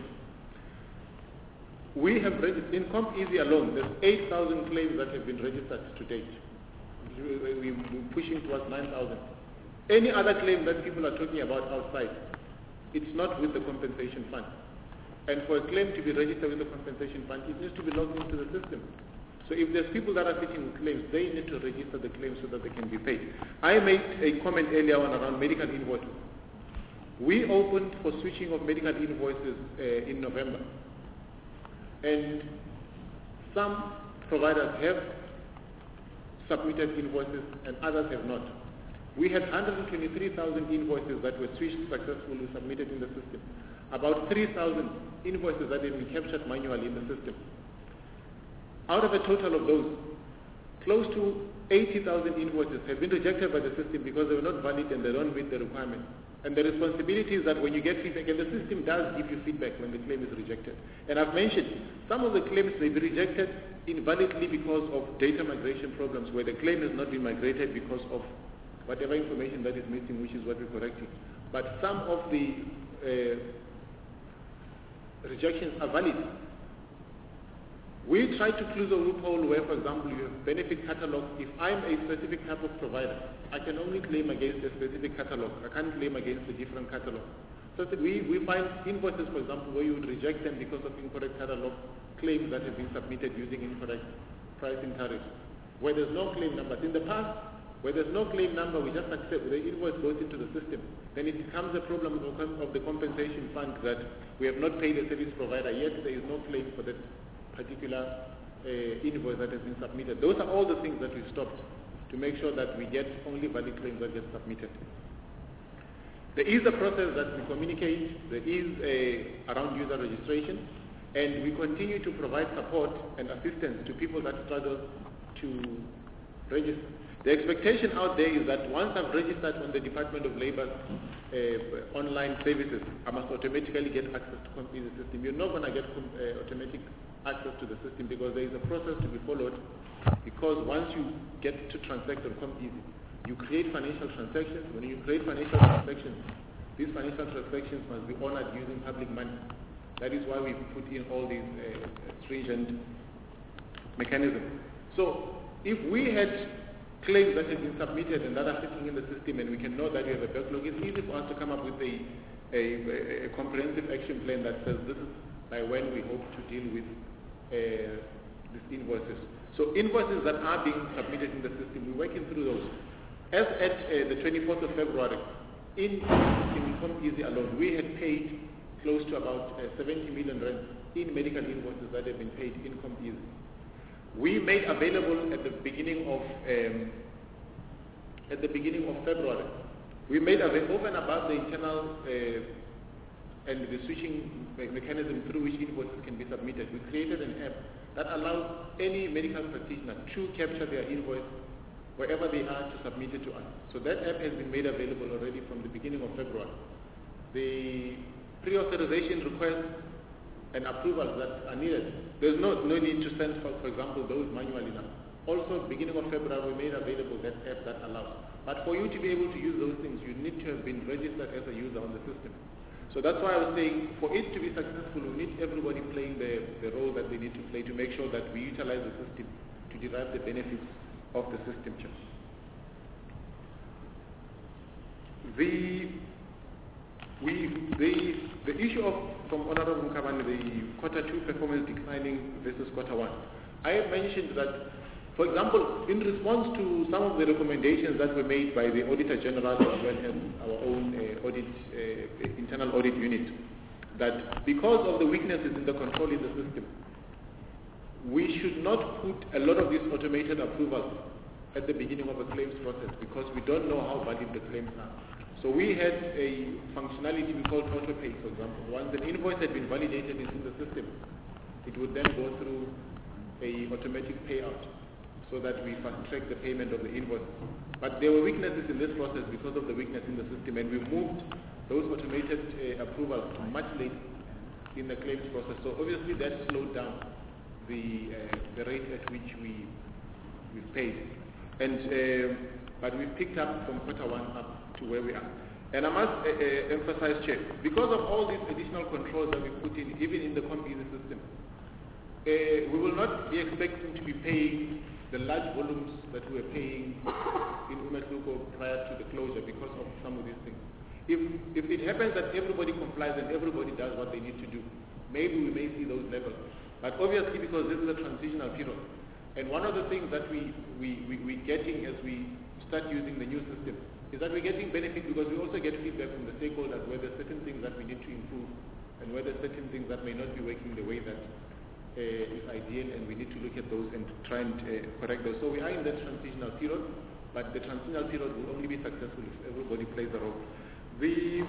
We have registered, in CompEasy alone, there's eight thousand claims that have been registered to date. We're pushing towards nine thousand. Any other claim that people are talking about outside, it's not with the compensation fund. And for a claim to be registered with the compensation fund, it needs to be logged into the system. So if there's people that are sitting with claims, they need to register the claims so that they can be paid. I made a comment earlier on around medical invoices. We opened for switching of medical invoices uh, in November. And some providers have submitted invoices and others have not. We had one hundred twenty-three thousand invoices that were switched successfully submitted in the system. About three thousand invoices that have been captured manually in the system. Out of a total of those, close to eighty thousand invoices have been rejected by the system because they were not valid and they don't meet the requirement. And the responsibility is that when you get feedback, and the system does give you feedback when the claim is rejected. And I've mentioned, some of the claims may be rejected invalidly because of data migration problems, where the claim has not been migrated because of whatever information that is missing, which is what we're correcting. But some of the uh, rejections are valid. We try to close a loophole where, for example, you have benefit catalog. If I'm a specific type of provider, I can only claim against a specific catalog. I can't claim against a different catalog. So that we, we find invoices, for example, where you would reject them because of incorrect catalog claims that have been submitted using incorrect pricing tariffs, where there's no claim numbers. In the past, Where there's no claim number, we just accept the invoice goes into the system. Then it becomes a problem of, of the compensation fund that we have not paid the service provider, yet there is no claim for that particular uh, invoice that has been submitted. Those are all the things that we stopped to make sure that we get only valid claims that get submitted. There is a process that we communicate, there is a, around user registration, and we continue to provide support and assistance to people that struggle to register. The expectation out there is that once I've registered on the Department of Labor's uh, online services, I must automatically get access to CompEasy system. You're not going to get uh, automatic access to the system because there is a process to be followed, because once you get to transact on CompEasy, you create financial transactions. When you create financial transactions, these financial transactions must be honored using public money. That is why we put in all these uh, stringent mechanisms. So if we had claims that have been submitted and that are sitting in the system and we can know that we have a backlog, it's easy for us to come up with a, a, a comprehensive action plan that says this is by when we hope to deal with uh, these invoices. So invoices that are being submitted in the system, we're working through those. As at uh, the twenty-fourth of February, in, in CompEasy alone, we had paid close to about uh, seventy million rand in medical invoices that have been paid in CompEasy. We made available at the beginning of um, at the beginning of February. We made available over and above the internal uh, and the switching mechanism through which invoices can be submitted. We created an app that allows any medical practitioner to capture their invoice wherever they are to submit it to us. So that app has been made available already from the beginning of February. The pre-authorization requests and approvals that are needed, there's no, no need to send, for, for example, those manually now. Also, beginning of February, we made available that app that allows. But for you to be able to use those things, you need to have been registered as a user on the system. So that's why I was saying, for it to be successful, we need everybody playing the, the role that they need to play to make sure that we utilize the system to derive the benefits of the system. The We, the, the issue of, from Honorable Mukabane, the quarter two performance declining versus quarter one. I have mentioned that, for example, in response to some of the recommendations that were made by the Auditor General as well as our own uh, audit, uh, internal audit unit, that because of the weaknesses in the control in the system, we should not put a lot of these automated approvals at the beginning of a claims process because we don't know how valid the claims are. So we had a functionality we called auto-pay, for example. Once an invoice had been validated in the system, it would then go through a automatic payout so that we fast-track the payment of the invoice. But there were weaknesses in this process because of the weakness in the system, and we moved those automated uh, approvals to much late in the claims process. So obviously that slowed down the, uh, the rate at which we, we paid. And, uh, but we picked up from quarter one up to where we are. And I must uh, uh, emphasize, Chair, because of all these additional controls that we put in, even in the CompEasy system, uh, we will not be expecting to be paying the large volumes that we were paying in Umehluko prior to the closure because of some of these things. If, if it happens that everybody complies and everybody does what they need to do, maybe we may see those levels. But obviously, because this is a transitional period, and one of the things that we, we, we, we're getting as we start using the new system is that we're getting benefit because we also get feedback from the stakeholders where there's certain things that we need to improve and where there's certain things that may not be working the way that uh, is ideal, and we need to look at those and try and uh, correct those. So we are in that transitional period, but the transitional period will only be successful if everybody plays a role. The,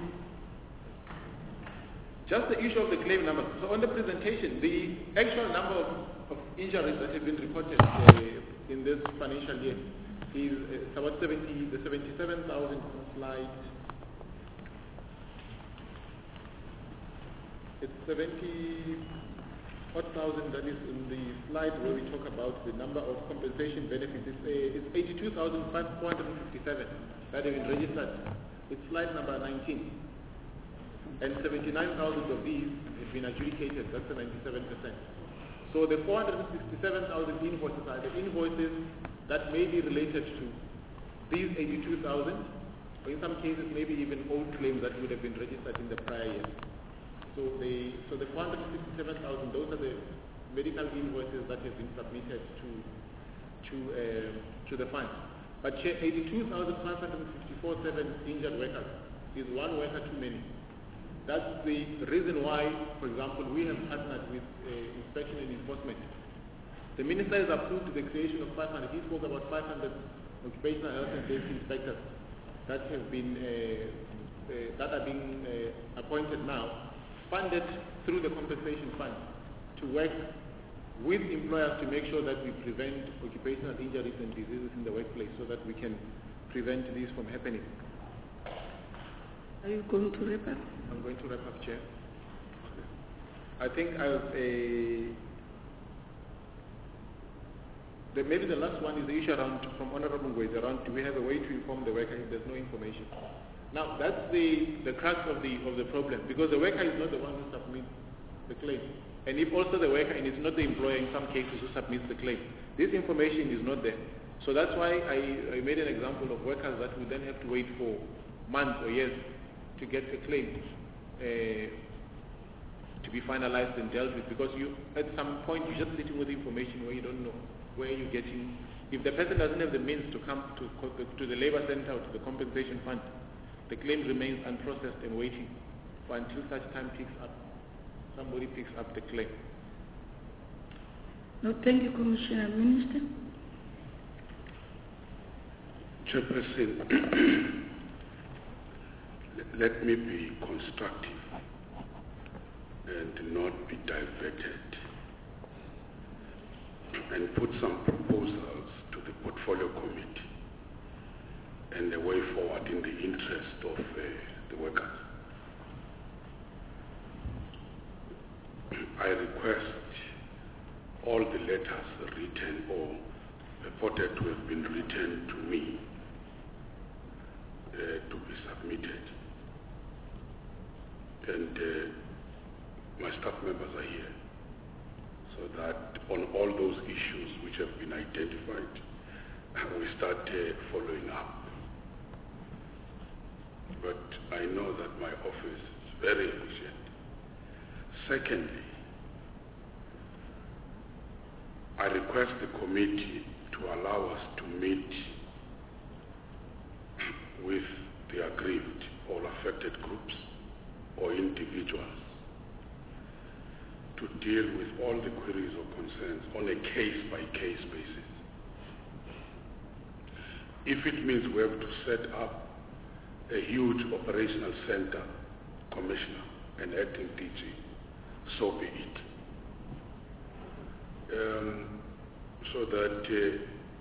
just the issue of the claim number. So on the presentation, the actual number of, of injuries that have been reported uh, in this financial year is uh, about seventy, the seventy-seven thousand slide. It's seventy odd thousand that is in the slide where we talk about the number of compensation benefits. It's, uh, it's eighty-two thousand four hundred fifty-seven that have been registered. It's slide number nineteen. And seventy-nine thousand of these have been adjudicated. That's the ninety-seven percent. So the four hundred sixty-seven thousand invoices are the invoices that may be related to these eighty-two thousand, or in some cases maybe even old claims that would have been registered in the prior year. So the so the four hundred sixty-seven thousand, those are the medical invoices that have been submitted to to uh, to the fund. But eighty-two thousand five hundred fifty-four seven injured workers is one worker too many. That's the reason why, for example, we have partnered with uh, inspection and enforcement. The minister has approved the creation of five hundred. He spoke about five hundred occupational health and safety inspectors that have been uh, uh, that are being uh, appointed now, funded through the compensation fund to work with employers to make sure that we prevent occupational injuries and diseases in the workplace, so that we can prevent these from happening. Are you going to wrap up? I'm going to wrap up, Chair. I think I've a. The, maybe the last one is the issue around, from Honorable Ngwezi, around do we have a way to inform the worker if there's no information? Now, that's the, the crux of the, of the problem, because the worker is not the one who submits the claim. And if also the worker, and it's not the employer in some cases who submits the claim, this information is not there. So that's why I, I made an example of workers that will then have to wait for months or years to get a claim uh, to be finalized and dealt with, because you, at some point, you're just sitting with information where you don't know where you're getting. If the person doesn't have the means to come to, to the labor center or to the compensation fund, the claim remains unprocessed and waiting for until such time picks up. Somebody picks up the claim. No, thank you, Commissioner. Minister? Chairperson, let me be constructive and not be diverted, and put some proposals to the portfolio committee and the way forward in the interest of uh, the workers. I request all the letters written or purported to have been written to me uh, to be submitted. And uh, my staff members are here, so that on all those issues which have been identified, we start uh, following up. But I know that my office is very efficient. Secondly, I request the committee to allow us to meet with the aggrieved or affected groups or individuals to deal with all the queries or concerns on a case-by-case basis. If it means we have to set up a huge operational center, Commissioner and acting D G, so be it. Um, so that uh,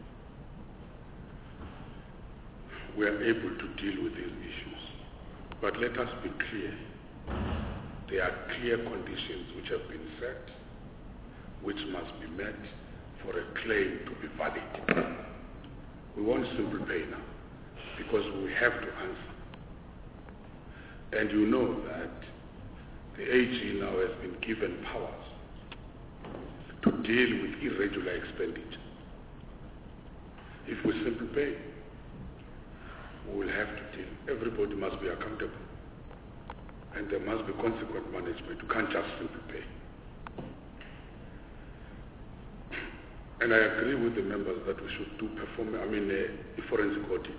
we are able to deal with these issues. But let us be clear. There are clear conditions which have been set, which must be met for a claim to be valid. We want simple pay now, because we have to answer. And you know that the A G now has been given powers to deal with irregular expenditure. If we simple pay, we will have to deal. Everybody must be accountable. And there must be consequent management. You can't just simply pay. And I agree with the members that we should do perform, I mean, a, a forensic audit.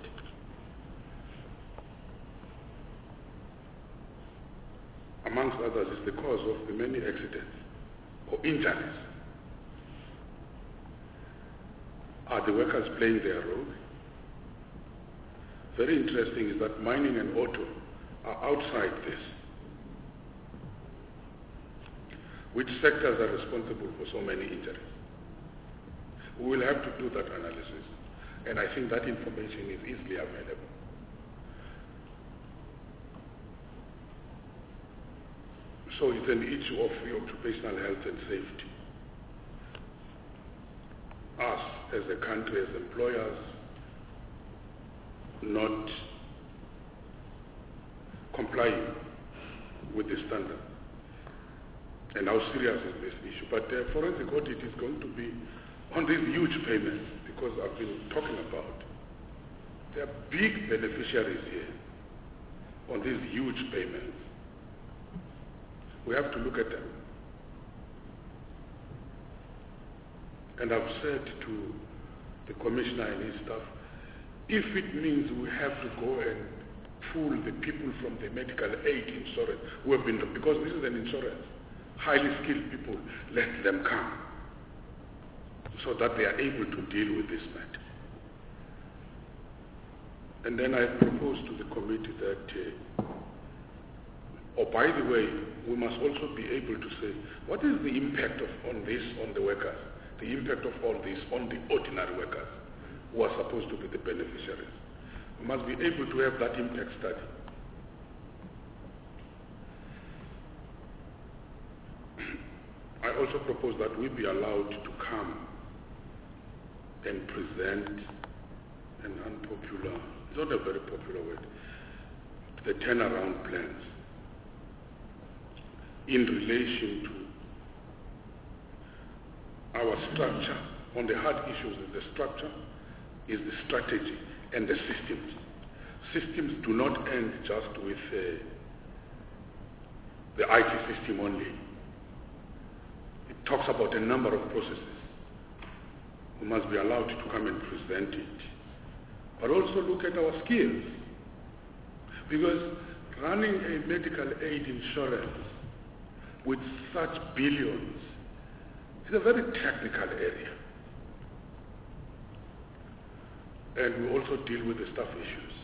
Amongst others, is the cause of the many accidents or injuries. Are the workers playing their role? Very interesting is that mining and auto are outside this. Which sectors are responsible for so many injuries? We will have to do that analysis, and I think that information is easily available. So it's an issue of occupational health and safety. Us as a country, as employers, not complying with the standard. And how serious is this issue? But the uh, forensic audit is going to be on these huge payments, because I've been talking about. There are big beneficiaries here on these huge payments. We have to look at them. And I've said to the commissioner and his staff, If it means we have to go and pull the people from the medical aid insurance who have been, because this is an insurance, highly skilled people, let them come so that they are able to deal with this matter. And then I proposed to the committee that, uh, oh, by the way, we must also be able to say, what is the impact of on this on the workers, the impact of all this on the ordinary workers who are supposed to be the beneficiaries? We must be able to have that impact study. I also propose that we be allowed to come and present an unpopular, it's not a very popular word, the turnaround plans in relation to our structure. On the hard issues is the structure, is the strategy, and the systems. Systems do not end just with uh, the I T system only. It talks about a number of processes. We must be allowed to come and present it. But also look at our skills. Because running a medical aid insurance with such billions is a very technical area. And we also deal with the staff issues.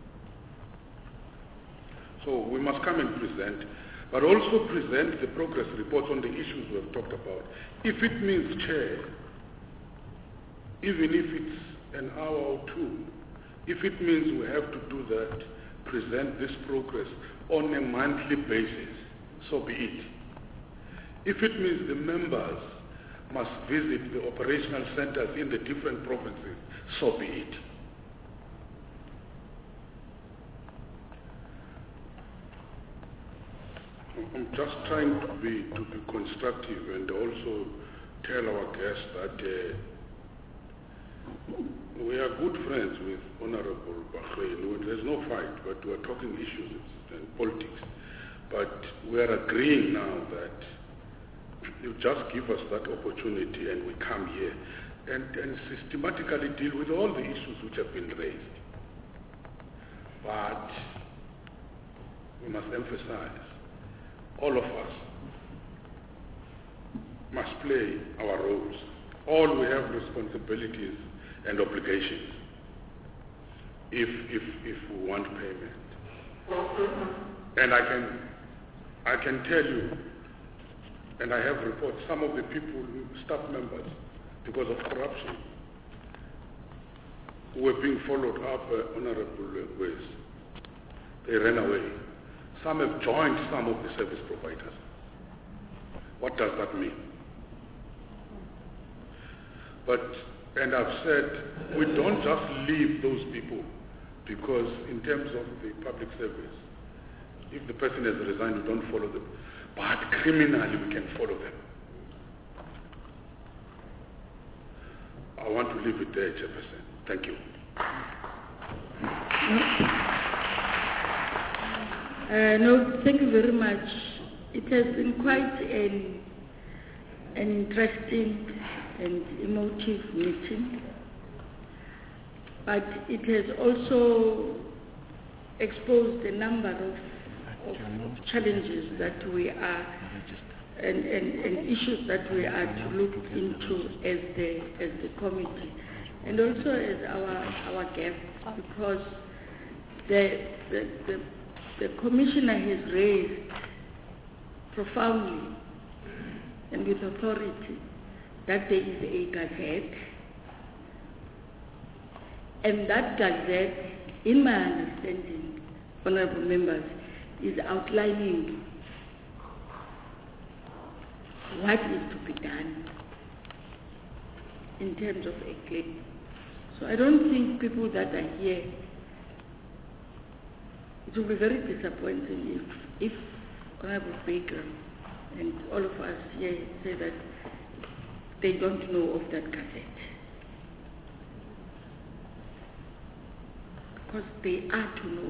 So we must come and present, but also present the progress reports on the issues we have talked about. If it means, Chair, even if it's an hour or two, if it means we have to do that, present this progress on a monthly basis, so be it. If it means the members must visit the operational centers in the different provinces, so be it. I'm just trying to be to be constructive and also tell our guests that uh, we are good friends with Honorable Bahrain. There's no fight, but we're talking issues and politics. But we are agreeing now that you just give us that opportunity and we come here and, and systematically deal with all the issues which have been raised. But we must emphasize, all of us must play our roles. All we have responsibilities and obligations if, if, if we want payment. And I can, I can tell you, and I have reports, some of the people, staff members, because of corruption, who were being followed up uh, honorable ways. They ran away. Some have joined some of the service providers. What does that mean? But, and I've said, we don't just leave those people because in terms of the public service, if the person has resigned, we don't follow them. But criminally, we can follow them. I want to leave it there, Chairperson. Thank you. Uh, no, thank you very much. It has been quite an, an interesting and emotive meeting, but it has also exposed a number of, of, of challenges that we are and, and, and issues that we are to look into as the as the committee and also as our our guests, because the the, the The Commissioner has raised profoundly and with authority that there is a gazette, and that gazette, in my understanding, honorable members, is outlining what is to be done in terms of a claim. So I don't think people that are here, it will be very disappointing if, if Honorable Baker and all of us here say that they don't know of that gazette. Because they are to know.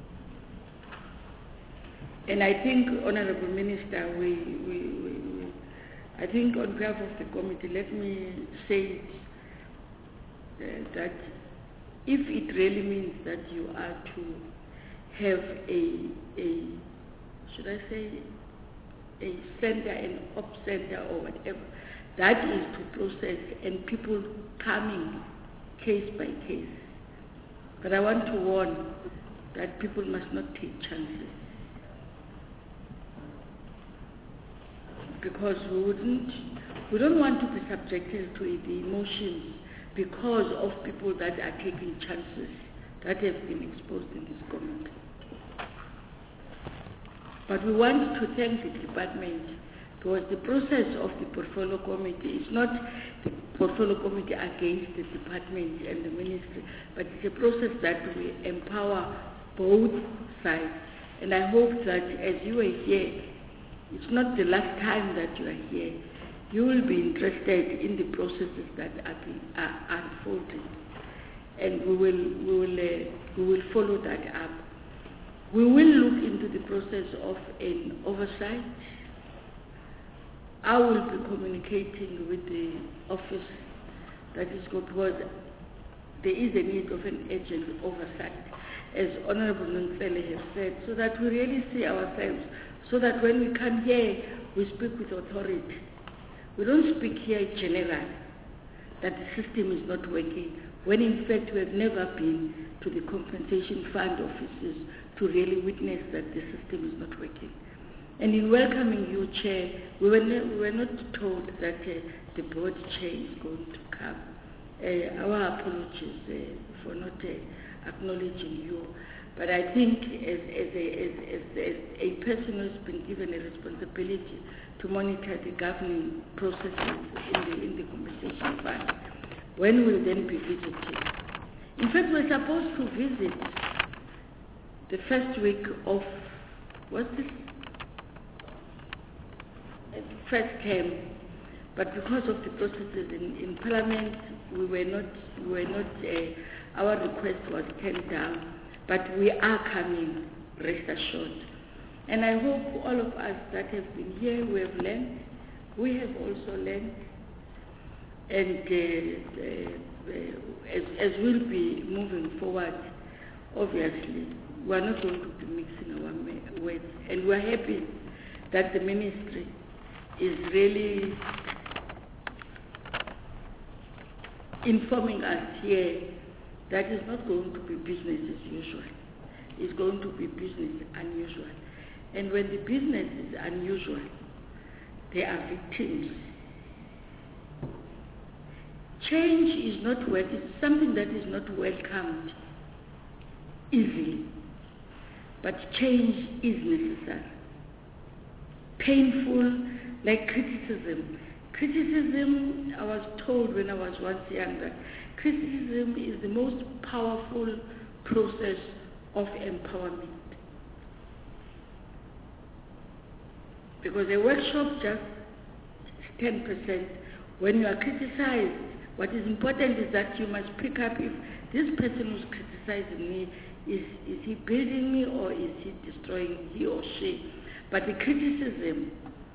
And I think, Honorable Minister, we, we, we, we I think on behalf of the committee, let me say uh, that if it really means that you are to have a, a should I say, a center, an op center or whatever, that is to process and people coming case by case. But I want to warn that people must not take chances. Because we wouldn't, we don't want to be subjected to the emotions because of people that are taking chances that have been exposed in this community. But we want to thank the department because the process of the portfolio committee is not the portfolio committee against the department and the ministry, but it's a process that we empower both sides. And I hope that as you are here, it's not the last time that you are here. You will be interested in the processes that are, being, are unfolding, and we will we will uh, we will follow that up. We will look into the process of an oversight. I will be communicating with the office that is good because there is a need of an agent oversight, as Honorable Nontsele has said, so that we really see ourselves, so that when we come here, we speak with authority. We don't speak here general, that the system is not working, when in fact we have never been to the compensation fund offices to really witness that the system is not working. And in welcoming you, Chair, we were, ne- we were not told that uh, the board chair is going to come. Uh, our apologies uh, for not uh, acknowledging you. But I think as, as, a, as, as, as a person who has been given a responsibility to monitor the governing processes in the, in the compensation fund, when will then be visiting? In fact, we're supposed to visit the first week of, what's this? First term, but because of the processes in, in Parliament, we were not, we were not, uh, our request was turned down, but we are coming, rest assured. And I hope all of us that have been here, we have learned, we have also learned, and uh, uh, as, as we'll be moving forward, obviously, we are not going to be mixing our words, and we're happy that the ministry is really informing us here that it's not going to be business as usual. It's going to be business unusual. And when the business is unusual, there are victims. Change is not well, it's something that is not welcomed easily. But change is necessary. Painful, like criticism. Criticism, I was told when I was once young that criticism is the most powerful process of empowerment. Because a workshop just ten percent. When you are criticized, what is important is that you must pick up if this person who's criticizing me, is, is he building me or is he destroying he or she? But the criticism,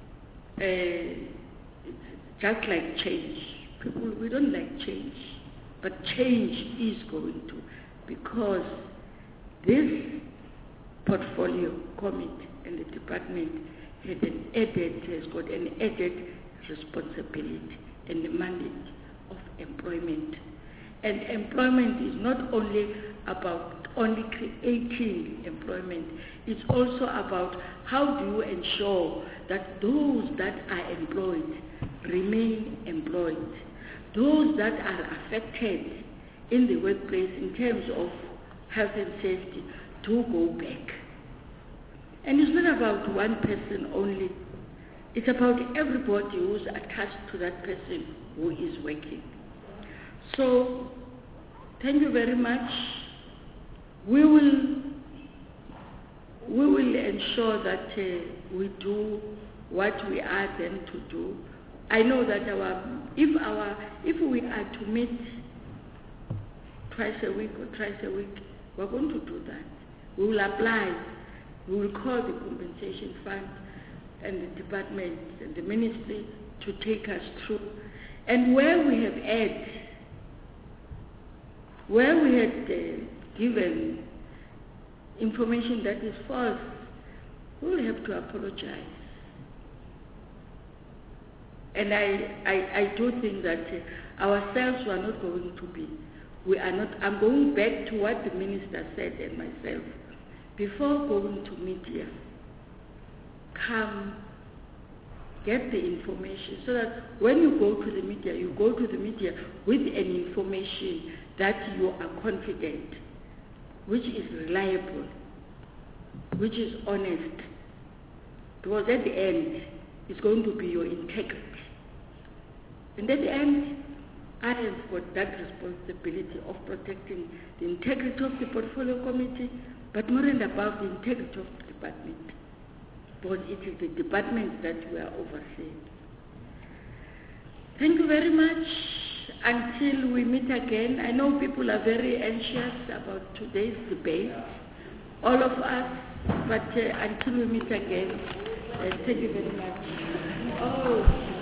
uh, just like change, people, we don't like change, but change is going to, because this portfolio committee and the department had an added, has got an added responsibility and the mandate of employment. And employment is not only about only creating employment, it's also about how do you ensure that those that are employed remain employed. Those that are affected in the workplace in terms of health and safety do go back. And it's not about one person only. It's about everybody who's attached to that person who is working. So, thank you very much. We will, we will ensure that uh, we do what we are then to do. I know that our, if our, if we are to meet twice a week or thrice a week, we're going to do that. We will apply. We will call the compensation fund and the department and the ministry to take us through. And where we have erred, where we had uh, given information that is false, we will have to apologize. And I, I, I do think that uh, ourselves are not going to be, we are not, I'm going back to what the minister said and myself. Before going to media, come, get the information so that when you go to the media, you go to the media with an information that you are confident, which is reliable, which is honest. Because at the end, it's going to be your integrity. And at the end, I have got that responsibility of protecting the integrity of the portfolio committee, but more and above the integrity of the department. Because it is the department that we are overseeing. Thank you very much. Until we meet again, I know people are very anxious about today's debate, all of us, but uh, until we meet again, uh, thank you very much. Oh.